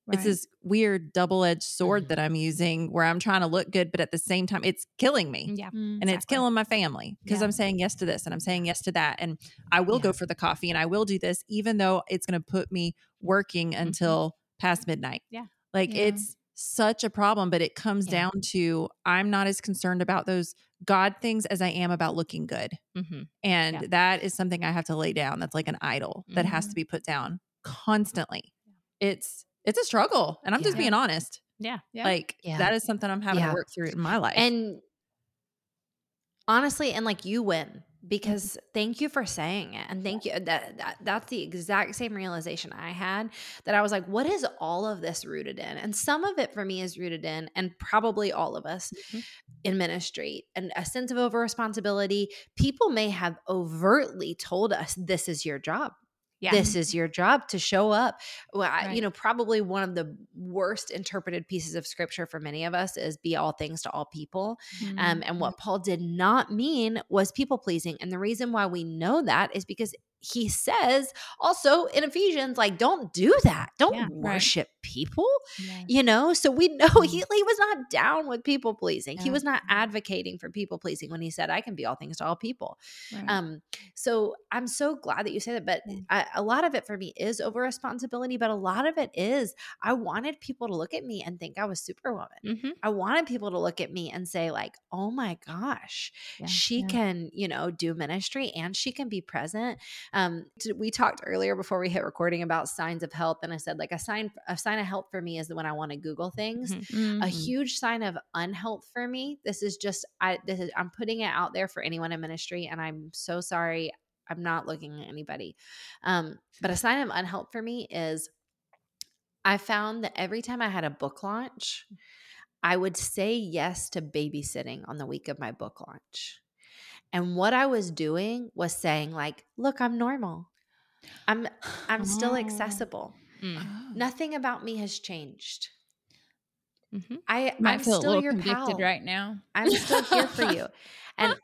It's this weird double-edged sword Mhm. that I'm using where I'm trying to look good, but at the same time, it's killing me. Yeah. Mm. And it's Exactly. killing my family because Yeah. I'm saying yes to this and I'm saying yes to that. And I will Yeah. go for the coffee and I will do this, even though it's going to put me working until past midnight. Yeah. Like Yeah. it's such a problem, but it comes Yeah. down to I'm not as concerned about those God things as I am about looking good. Mm-hmm. And Yeah. that is something I have to lay down. That's like an idol that has Mhm. to be put down constantly. It's it's a struggle. And I'm just Yeah. being honest. Yeah. Yeah. Like Yeah. that is something I'm having Yeah. to work through in my life. And honestly, and like you win because thank you for saying it. And thank you. That, that that's the exact same realization I had, that I was like, what is all of this rooted in? And some of it for me is rooted in, and probably all of us Mhm. in ministry, and a sense of over responsibility. People may have overtly told us, this is your job. Yeah. This is your job to show up. Well, I, Right. you know, probably one of the worst interpreted pieces of scripture for many of us is be all things to all people. Mm. Um, and what Paul did not mean was people pleasing. And the reason why we know that is because he says also in Ephesians, like, don't do that. Don't Yeah, right. worship people, Yeah. you know? So we know Mhm. he, he was not down with people pleasing. He Yeah. was not advocating for people pleasing when he said, I can be all things to all people. Right. Um, so I'm so glad that you say that, but Yeah. I, a lot of it for me is over responsibility, but a lot of it is I wanted people to look at me and think I was Superwoman. Mm-hmm. I wanted people to look at me and say like, oh my gosh, Yeah. she Yeah. can, you know, do ministry and she can be present. Um, t- we talked earlier before we hit recording about signs of health. And I said like a sign, a sign of health for me is when I want to Google things. Mhm. Mm. A huge sign of unhealth for me. This is just, I, this is, I'm putting it out there for anyone in ministry, and I'm so sorry. I'm not looking at anybody. Um, but a sign of unhealth for me is I found that every time I had a book launch, I would say yes to babysitting on the week of my book launch. And what I was doing was saying like, look, I'm normal. I'm I'm still Oh. accessible. Mm. Oh. Nothing about me has changed. Mm-hmm. I Might I'm feel a still little your convicted pal. right now. I'm still here for you. And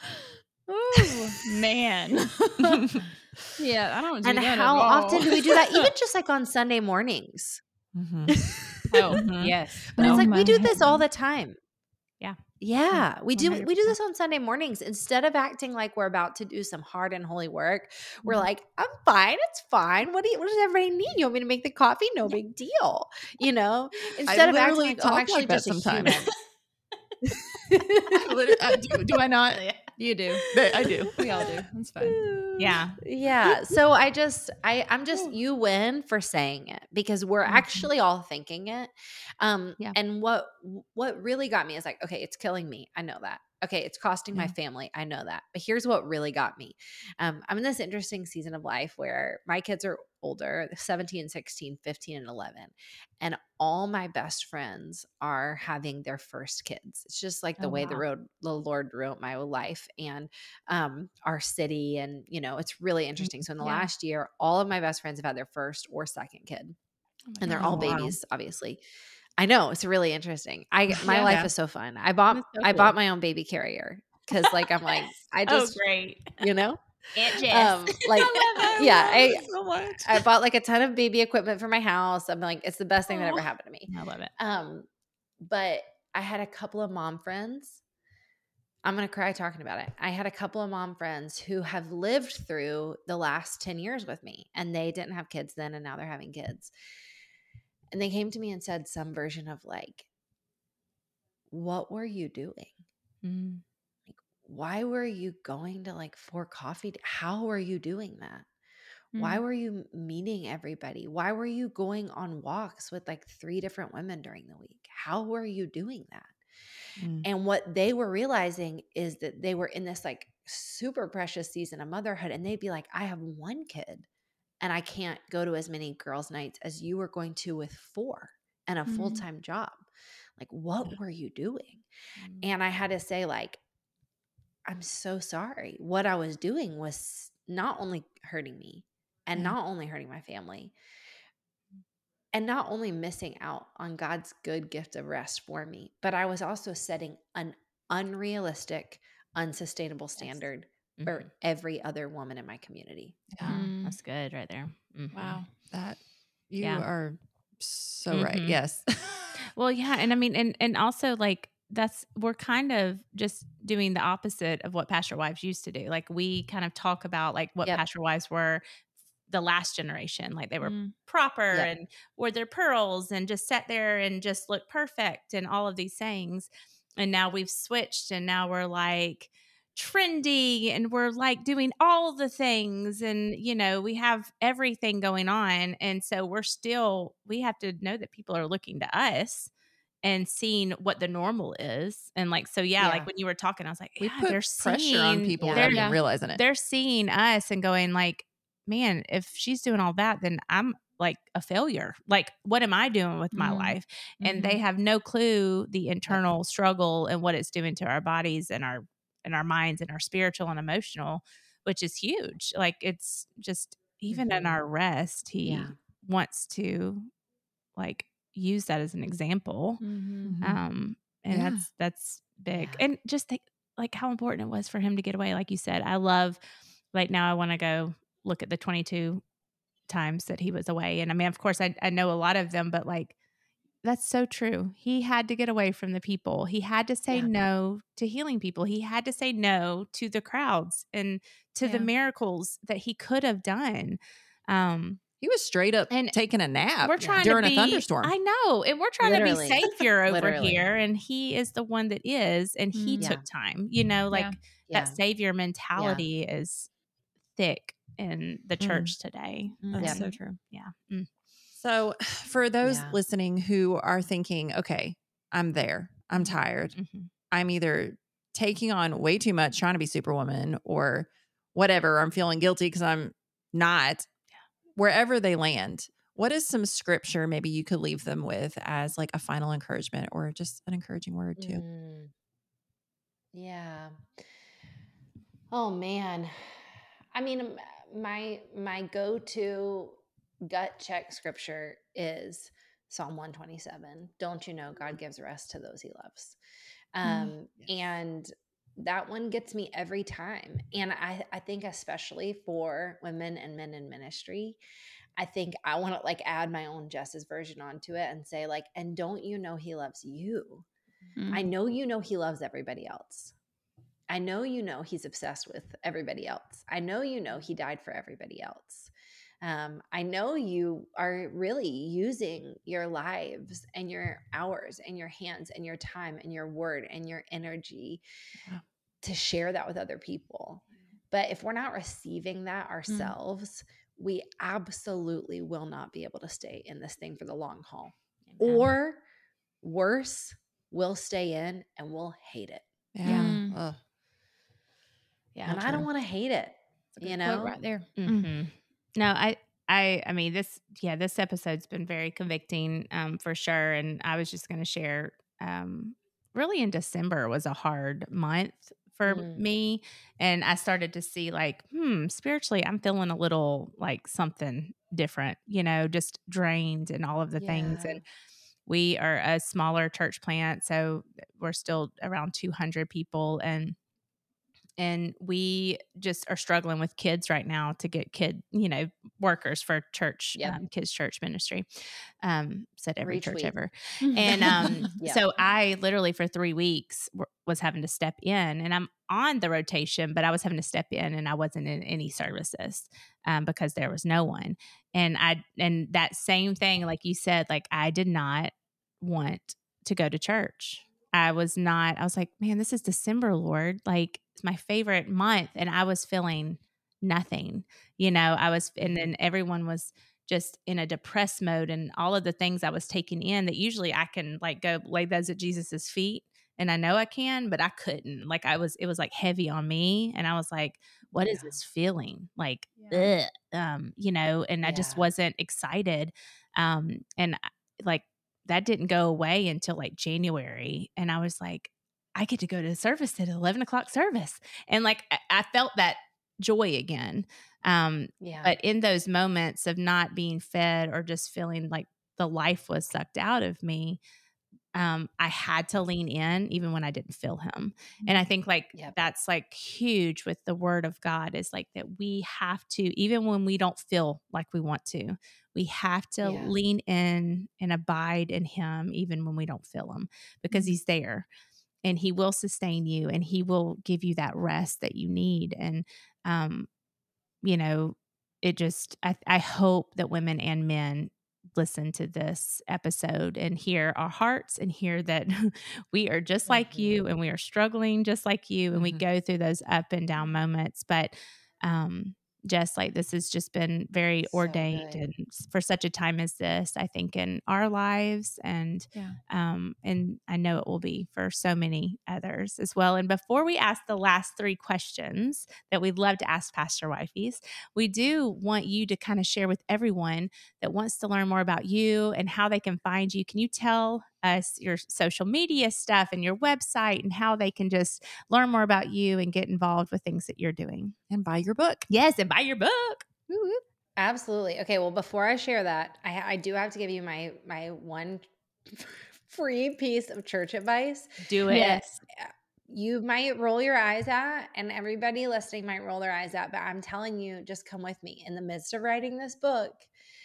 Oh man. Yeah, I don't do and that how at all. often do we do that? Even just like on Sunday mornings. Mhm. Oh, Mhm. yes. But it's Oh, like we my do this all heavens. the time. Yeah. Yeah, we do one hundred we do percent. this on Sunday mornings. Instead of acting like we're about to do some hard and holy work, we're Mhm. like, I'm fine, it's fine. What do you what does everybody need? You want me to make the coffee? No Yeah. big deal. You know? I Instead of acting literally like, oh, I'm talk actually like that just a sometimes. human. I literally, uh, do, do I not? You do. I do. We all do. That's fine. Yeah. Yeah. So I just I I'm just you win for saying it because we're Mhm. actually all thinking it. Um Yeah. and what what really got me is like, okay, it's killing me. I know that. Okay, it's costing my Yeah. family. I know that. But here's what really got me. Um I'm in this interesting season of life where my kids are older, seventeen, sixteen, fifteen, and eleven. And all my best friends are having their first kids. It's just like the Oh, way the wow. road the Lord wrote my life and um our city, and you know, it's really interesting. So in the Yeah. last year, all of my best friends have had their first or second kid. And they're Oh, all wow. babies, obviously. I know, it's really interesting. I my Yeah. life Yeah. is so fun. I bought That's so I cool. bought my own baby carrier because like I'm like I Oh, just great. you know Aunt Jess. um like I yeah love I it so much. I bought like a ton of baby equipment for my house. I'm like it's the best thing that ever Oh, happened to me. I love it. Um, but I had a couple of mom friends. I'm gonna cry talking about it. I had a couple of mom friends who have lived through the last ten years with me, and they didn't have kids then, and now they're having kids. And they came to me and said some version of like, what were you doing? Mm. Why were you going to like four coffee? How were you doing that? Why Mm. were you meeting everybody? Why were you going on walks with like three different women during the week? How were you doing that? Mm. And what they were realizing is that they were in this like super precious season of motherhood. And they'd be like, I have one kid and I can't go to as many girls' nights as you were going to with four and a Mhm. full-time job. Like, what Yeah. were you doing? Mm. And I had to say, like, I'm so sorry. What I was doing was not only hurting me and Yeah. not only hurting my family and not only missing out on God's good gift of rest for me, but I was also setting an unrealistic, unsustainable standard for Mhm. every other woman in my community. Yeah. Wow. Mm. That's good right there. Mhm. Wow. That you Yeah. are So right. Mhm. Yes. Well, yeah. And I mean, and, and also like, that's, we're kind of just doing the opposite of what pastor wives used to do. Like we kind of talk about like what Yep. pastor wives were the last generation. Like they were Mm. proper Yep. and wore their pearls and just sat there and just looked perfect and all of these things. And now we've switched and now we're like trendy and we're like doing all the things and, you know, we have everything going on. And so we're still, we have to know that people are looking to us and seeing what the normal is. And like, so yeah, Yeah. like when you were talking, I was like, We yeah, put they're pressure on seeing, people Yeah. without they're, even realizing it. they're seeing us and going like, man, if she's doing all that, then I'm like a failure. Like, what am I doing with my Mhm. life? And Mhm. they have no clue the internal struggle and what it's doing to our bodies and our, and our minds and our spiritual and emotional, which is huge. Like it's just, even in Mhm. our rest, he Yeah. wants to like use that as an example. Mhm. Mhm. Um, and Yeah. that's, that's big. Yeah. And just think like how important it was for him to get away. Like you said, I love, like now I want to go look at the twenty-two times that he was away. And I mean, of course I, I know a lot of them, but like, that's so true. He had to get away from the people. He had to say Yeah. no to healing people. He had to say no to the crowds and to the Yeah. miracles that he could have done. Um, He was straight up And taking a nap we're trying during to a be, thunderstorm. I know, and we're trying Literally. to be savior over Literally. here, and he is the one that is, and he Mm. Yeah. took time. You know, like Yeah. Yeah. that savior mentality is thick in the Mm. church today. That's Yep. so And true. yeah, mm, So for those Yeah. listening who are thinking, okay, I'm there, I'm tired, mhm. I'm either taking on way too much, trying to be superwoman, or whatever, I'm feeling guilty because I'm not, wherever they land, what is some scripture maybe you could leave them with as like a final encouragement or just an encouraging word too? Mm. Yeah. Oh man. I mean, m- my my go-to gut check scripture is Psalm one twenty-seven. Don't you know God gives rest to those he loves? Um, and that one gets me every time. And I, I think especially for women and men in ministry, I think I want to like add my own Jess's version onto it and say like, and don't you know he loves you? Mm. I know you know he loves everybody else. I know you know he's obsessed with everybody else. I know you know he died for everybody else. Um, I know you are really using your lives and your hours and your hands and your time and your word and your energy Yeah. to share that with other people. But if we're not receiving that ourselves, we absolutely will not be able to stay in this thing for the long haul. Amen. Or worse, we'll stay in and we'll hate it. Yeah. Mm. Ugh. Yeah. And I don't want to hate it. That's a You good quote know? right there. Mhm. No, I, I, I mean, this, yeah, this episode's been very convicting, um, for sure. And I was just going to share, um, really in December was a hard month for Mm. me. And I started to see like, hmm, spiritually, I'm feeling a little like something different, you know, just drained and all of the things. Yeah. And we are a smaller church plant. So we're still around two hundred people. And and we just are struggling with kids right now to get kid, you know, workers for church, Yep. um, kids church ministry. Um, said every church Retweet. ever. And um, Yeah. so I literally for three weeks w- was having to step in, and I'm on the rotation, but I was having to step in, and I wasn't in any services um, because there was no one. And I and that same thing, like you said, like I did not want to go to church. I was not, I was like, man, this is December, Lord. Like, it's my favorite month. And I was feeling nothing, you know, I was, and then everyone was just in a depressed mode, and all of the things I was taking in that usually I can like go lay those at Jesus's feet. And I know I can, but I couldn't. Like, I was, it was like heavy on me. And I was like, what is Yeah. this feeling? Like, Yeah. ugh, um, you know, and I just Yeah. wasn't excited. Um, and I- like, that didn't go away until like January. And I was like, I get to go to the service at eleven o'clock service. And like, I, I felt that joy again. Um, Yeah. but in those moments of not being fed or just feeling like the life was sucked out of me, um, I had to lean in even when I didn't feel him. And I think like Yep. that's like huge with the word of God, is like that we have to, even when we don't feel like we want to, we have to Yeah. lean in and abide in him even when we don't feel him, because he's there and he will sustain you and he will give you that rest that you need. And, um, you know, it just, I, I hope that women and men listen to this episode and hear our hearts and hear that we are just like you and we are struggling just like you and we Mhm. go through those up and down moments. But, um, just like this has just been very So ordained good. and s- for such a time as this, I think in our lives and, Yeah. um, and I know it will be for so many others as well. And before we ask the last three questions that we'd love to ask Pastor Wifeys, we do want you to kind of share with everyone that wants to learn more about you and how they can find you. Can you tell us your social media stuff and your website and how they can just learn more about you and get involved with things that you're doing? And buy your book. Yes, and buy your book. Absolutely. Okay. Well, before I share that, I, I do have to give you my my one free piece of church advice. Do it. Yes. You might roll your eyes at, and everybody listening might roll their eyes at, but I'm telling you, just come with me. In the midst of writing this book,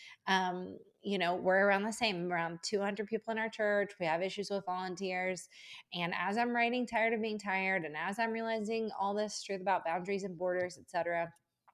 um, you know, we're around the same, around two hundred people in our church. We have issues with volunteers. And as I'm writing Tired of Being Tired, and as I'm realizing all this truth about boundaries and borders, et cetera,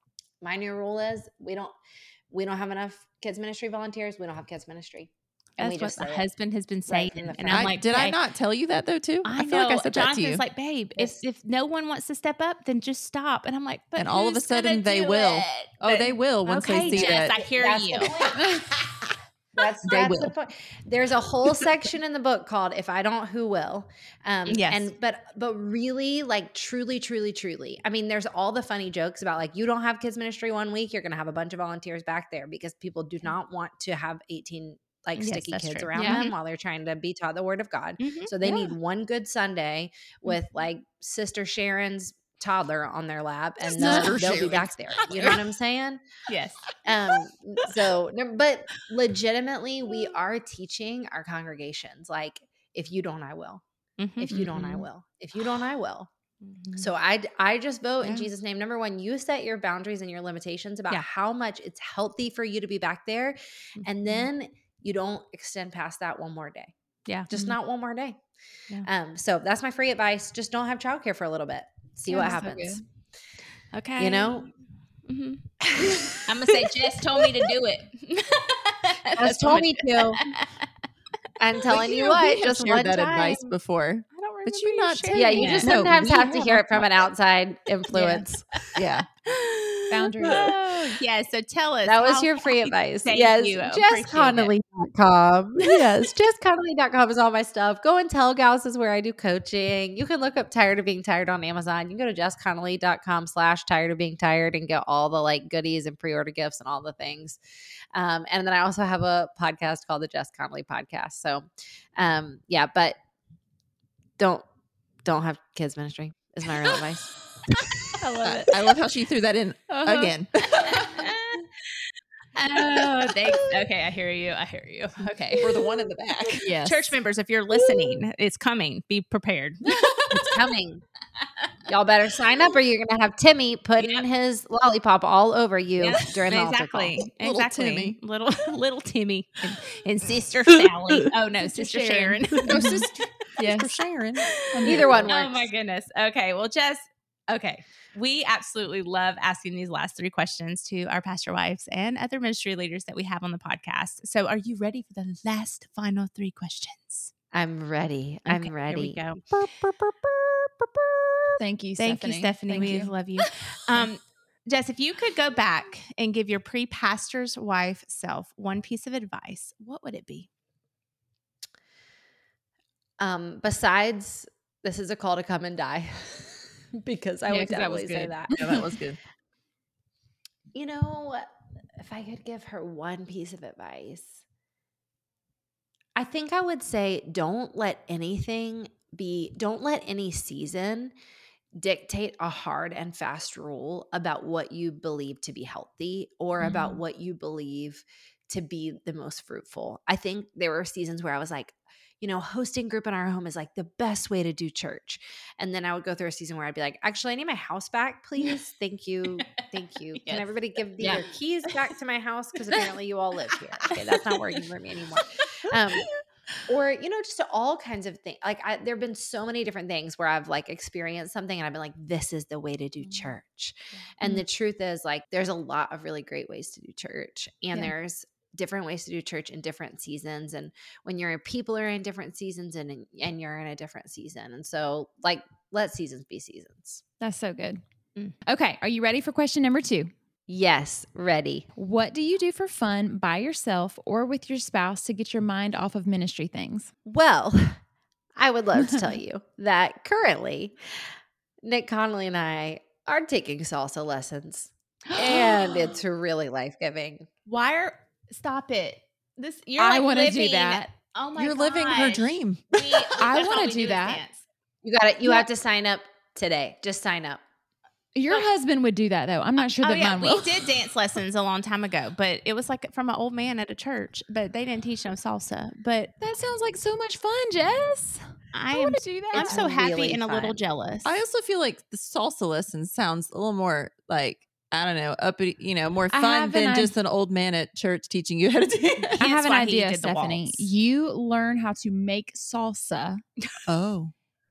my new rule is we don't we don't have enough kids ministry volunteers. We don't have kids ministry. And That's we what just my say it. husband has been saying. from the And front. I'm I, like, did I "Babe, not tell you that though too? I, feel know. like I said that to Jonathan's you. like, babe, Yes. if if no one wants to step up, then just stop. And I'm like, but And all of a who's gonna sudden they do will. it? Oh, But- they will once okay, they see Jess, that. I hear That's you. the point. That's They that's the will. point. There's a whole section in the book called "If I Don't, Who Will?" Um, Yes. and but but really, like truly, truly, truly. I mean, there's all the funny jokes about like you don't have kids ministry one week, you're gonna have a bunch of volunteers back there because people do not want to have eighteen like Yes, sticky that's kids true. around Yeah. them while they're trying to be taught the word of God. Mhm. So they Yeah. need one good Sunday with Mm-hmm. like Sister Sharon's toddler on their lap, and Sister they'll, they'll be Sharon's back there. You know what I'm saying? Yes. um so no, but legitimately we are teaching our congregations like if you don't I will, Mhm. if you don't I Mhm. will, if you don't I will. Mhm. So I I just vote in Yeah. Jesus' name. Number one, you set your boundaries and your limitations about Yeah. how much it's healthy for you to be back there, Mhm. and then you don't extend past that one more day, Yeah. just Mhm. not one more day. Yeah. Um so that's my free advice. Just don't have childcare for a little bit, see Yeah, what that's so happens. good. Okay. You know, Mhm. I'm gonna say Jess told me to do it. Jess That's told what me I'm gonna- to. I'm telling But, you know, what, we have just shared one that time. advice before. I don't remember But you not sharing Yeah, taking you it. just No, sometimes we have to hear have. it from an outside influence. Yeah. Boundaries. Oh, yeah. So tell us. That was how your can free people- advice. Thank Yes, you. I jess appreciate it. connolly dot com. Yes, jess connolly dot com is all my stuff. Go and Tell Gals is where I do coaching. You can look up Tired of Being Tired on Amazon. You can go to jess connolly dot com slash tired of being tired and get all the like goodies and pre-order gifts and all the things. Um, and then I also have a podcast called the Jess Connolly Podcast. So um, yeah, but don't don't have kids ministry is my real advice. I love I, it. I love how she threw that in Uh-huh. again. Oh, thanks. Okay, I hear you. I hear you. Okay. For the one in the back. Yes. Church members, if you're listening, it's coming. Be prepared. It's coming. Y'all better sign up or you're going to have Timmy putting Yep. his lollipop all over you Yep, during the altar call. exactly. Little Exactly. Timmy. Little little Timmy and, and Sister Sally. Oh no, Sister, Sharon. Sharon. No, sister, Yes. sister Sharon. Either one Oh works. my goodness. Okay. Well, Jess, okay. We absolutely love asking these last three questions to our pastor wives and other ministry leaders that we have on the podcast. So are you ready for the last final three questions? I'm ready. Okay, I'm ready. Here we go. Thank you, Thank Stephanie. you, Stephanie. Thank we you. love you. Um, Jess, if you could go back and give your pre-pastor's wife self one piece of advice, what would it be? Um, besides, this is a call to come and die because I Yeah, would 'cause that was definitely say good. that. Yeah, that was good. You know, if I could give her one piece of advice, I think I would say don't let anything be, don't let any season dictate a hard and fast rule about what you believe to be healthy or about Mhm. what you believe to be the most fruitful. I think there were seasons where I was like, you know, hosting group in our home is like the best way to do church. And then I would go through a season where I'd be like, actually, I need my house back, please. Thank you. Thank you. Yes. Can everybody give the, Yeah. their keys back to my house? Because apparently you all live here. Okay, that's not working for me anymore. Um, or, you know, just all kinds of things. Like I, there have been so many different things where I've like experienced something and I've been like, this is the way to do church. And the truth is like, there's a lot of really great ways to do church. And Yeah. there's different ways to do church in different seasons. And when you're people are in different seasons and, and you're in a different season. And so like, let seasons be seasons. That's so good. Mm. Okay. Are you ready for question number two? Yes. Ready. What do you do for fun by yourself or with your spouse to get your mind off of ministry things? Well, I would love to tell you that currently Nick Connolly and I are taking salsa lessons and it's really life-giving. Why are stop it? This you're I like wanna do living- that. Oh my You're living her gosh. dream. We- I that's all wanna we do is that. dance. You got it. You Yeah. have to sign up today. Just sign up. Your husband would do that though. I'm not sure Oh that yeah, mine we will. did dance lessons a long time ago, but it was like from an old man at a church. But they didn't teach no salsa. But That sounds like so much fun, Jess. I I am want to do that. I'm so It's happy really and a little fun. jealous. I also feel like the salsa lesson sounds a little more like, I don't know, uppity, you know, more I fun have than an just an old man at church teaching you how to dance. I Hence have an why he idea, did the Stephanie. waltz. You learn how to make salsa, Oh,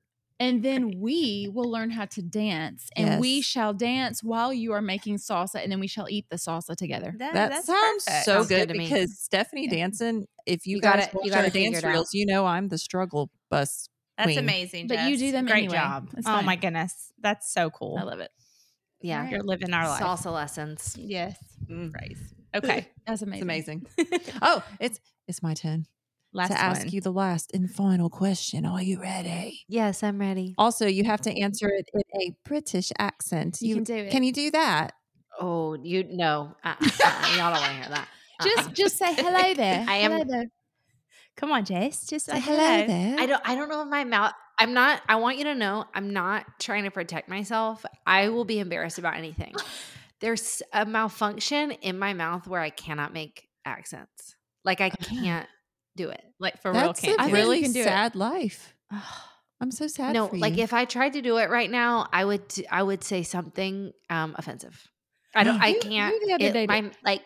and then we will learn how to dance, and we Yes. shall dance while you are making salsa, and then we shall eat the salsa together. That, that that's sounds perfect. so Sounds good, good to me. because Stephanie Yeah. dancing, if you, You guys gotta- watch you gotta our figure dance it out. reels, you know I'm the struggle bus That's queen. amazing. But you Jess. do them Great anyway. job. It's Oh fine. my goodness, that's so cool. I love it. Yeah. You're living our life. Salsa lessons. Yes. Mm. Praise. Okay. That's amazing. It's amazing. Oh, it's it's my turn Last to ask one. you the last and final question. Are you ready? Yes, I'm ready. Also, you have to answer it in a British accent. You can do it. Can you do that? Oh, you no. Uh, uh, uh, y'all don't want to hear that. Uh-uh. Just just say hello there. I am- Hello there. Come on, Jess. Just Say say hello hello. there. I don't I don't know if my mouth I'm not I want you to know I'm not trying to protect myself. I will be embarrassed about anything. There's a malfunction in my mouth where I cannot make accents. Like I can't do it. Like for That's real, can't a I do think it. really you can do it. sad life. I'm so sad No, for like you. if I tried to do it right now, I would t- I would say something um offensive. I don't I Who- can't who the other it- day did- my, like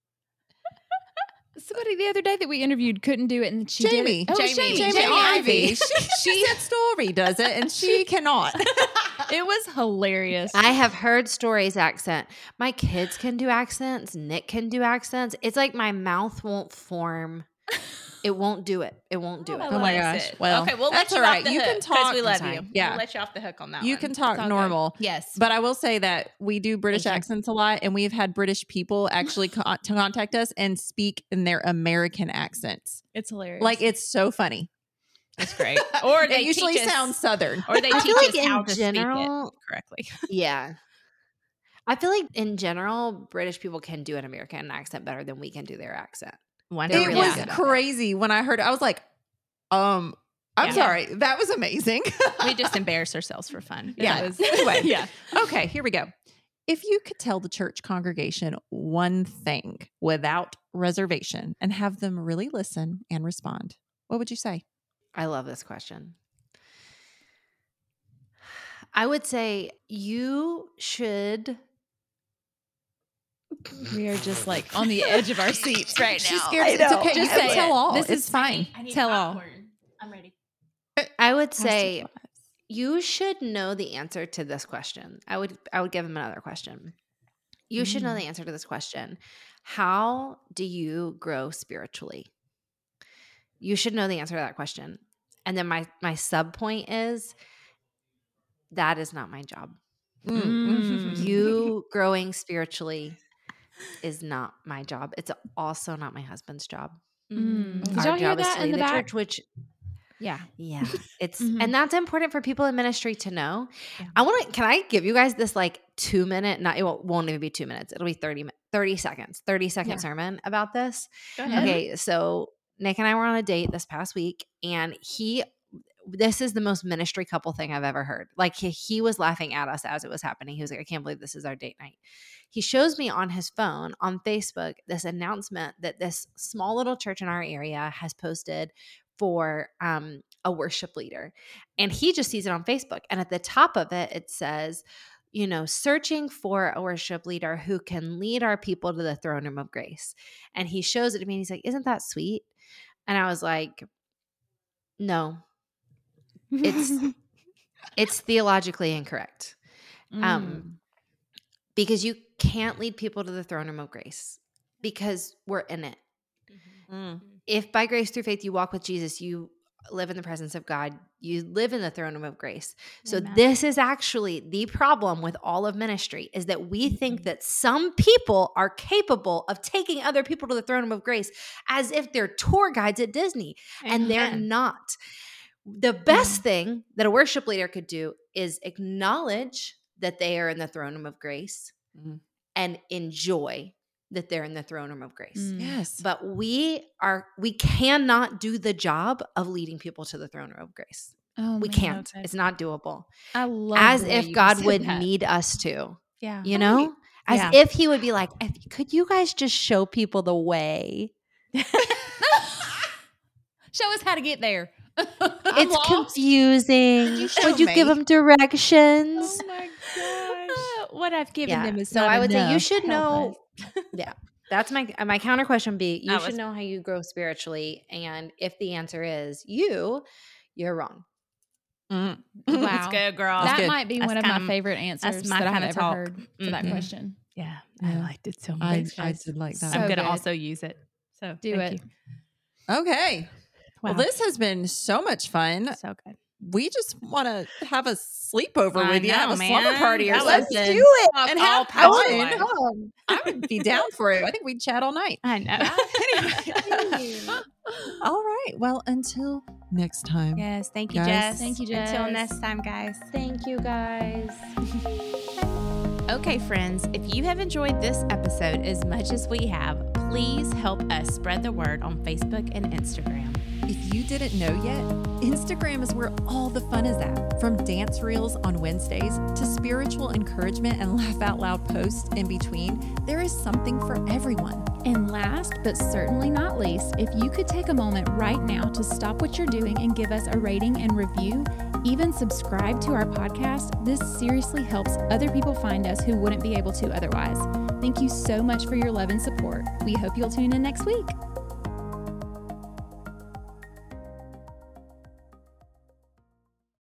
Somebody the other day that we interviewed couldn't do it, and she Jamie. did it. Oh, it was Jamie. Jamie. Jamie, Jamie Ivy. Ivy. She, she said Story does it, and she cannot. It was hilarious. I have heard stories accent. My kids can do accents. Nick can do accents. It's like my mouth won't form. It won't do it. It won't do Oh, it. I Oh love my it. gosh. Well, okay, we'll that's let you all off right. the You hook can 'cause talk. we love Sorry. you. Yeah. We'll let you off the hook on that You one. can It's talk all good. normal. Yes. But I will say that we do British Thank you. accents a lot, and we've had British people actually con- to contact us and speak in their American accents. It's hilarious. Like, it's so funny. It's great. Or It they usually teach us- sounds Southern. or they I teach feel like us how in to general, speak it correctly. yeah. I feel like in general, British people can do an American accent better than we can do their accent. One They're It really was good at it. crazy when I heard it. I was like, um, I'm Yeah. sorry. That was amazing. We just embarrass ourselves for fun. Yeah. That was- Anyway. yeah. Okay, here we go. If you could tell the church congregation one thing without reservation and have them really listen and respond, what would you say? I love this question. I would say you should. We are just like on the edge of our seats right now. She's scared. I It's know. okay. Just You can say tell it. all. This It's is fine. I need Tell all. popcorn. I'm ready. I would Pastor say Clives. you should know the answer to this question. I would I would give him another question. You should know Mm. the answer to this question. How do you grow spiritually? You should know the answer to that question. And then my my sub point is that is not my job. Mm. You growing spiritually is not my job. It's also not my husband's job. Mm. Did Our y'all hear job is that to in lead the the back? church, which Yeah. yeah, it's Mhm. and that's important for people in ministry to know. Yeah. I want to. Can I give you guys this like two minute? Not it won't, won't even be two minutes. It'll be thirty mi- thirty seconds, thirty second Yeah. sermon about this. Go ahead. Okay, so Nick and I were on a date this past week, and he. This is the most ministry couple thing I've ever heard. Like he, he was laughing at us as it was happening. He was like, I can't believe this is our date night. He shows me on his phone on Facebook this announcement that this small little church in our area has posted for um, a worship leader. And he just sees it on Facebook. And at the top of it, it says, you know, searching for a worship leader who can lead our people to the throne room of grace. And he shows it to me and he's like, isn't that sweet? And I was like, no, it's it's theologically incorrect. Mm. Um, because you can't lead people to the throne room of grace because we're in it. Mm. If by grace through faith you walk with Jesus, you live in the presence of God, you live in the throne room of grace. So Amen. this is actually the problem with all of ministry, is that we think that some people are capable of taking other people to the throne room of grace as if they're tour guides at Disney, and they're Amen. not. The best thing that a worship leader could do is acknowledge that they are in the throne room of grace Mhm. and enjoy that they're in the throne room of grace. Mm. Yes. But we are we cannot do the job of leading people to the throne room of grace. Oh, We man. can't. okay. It's not doable. I love As the way if you God said would that. need us to, Yeah. you know? As Yeah. if he would be like, "If- could you guys just show people the way? Show us how to get there. It's lost. confusing. Could you show Would you give me?" them directions?" Oh my gosh. Uh, what I've given Yeah. them is So not I would say you enough. should Help know. us. Yeah. That's my uh, my counter question would be, you That should was- know how you grow spiritually. And if the answer is you, you're wrong. Mm. Wow. That's good, girl. That good. might be That's one of kind my of- favorite answers my that I've kinda ever talk. heard for that Mhm. question. Yeah, Yeah. I liked it so much. I, Thanks, I guys. did like that. So I'm gonna good. also use it. So Do thank it. you. Okay. Wow. Well, this has been so much fun. so good. We just want to have a sleepover I with you, have know, a slumber man. party or That was- something. Let's do it. And All have power fun. wise. Come. I would be down for it. I think we'd chat all night. I know. Anyway. All right. Well, until next time. Yes, thank you, Guys. Jess. Thank you, Until Jess. next time, guys. Thank you, guys. Okay, friends, if you have enjoyed this episode as much as we have, please help us spread the word on Facebook and Instagram. If you didn't know yet, Instagram is where all the fun is at. From dance reels on Wednesdays to spiritual encouragement and laugh out loud posts in between, there is something for everyone. And last but certainly not least, if you could take a moment right now to stop what you're doing and give us a rating and review, even subscribe to our podcast, this seriously helps other people find us who wouldn't be able to otherwise. Thank you so much for your love and support. We hope you'll tune in next week.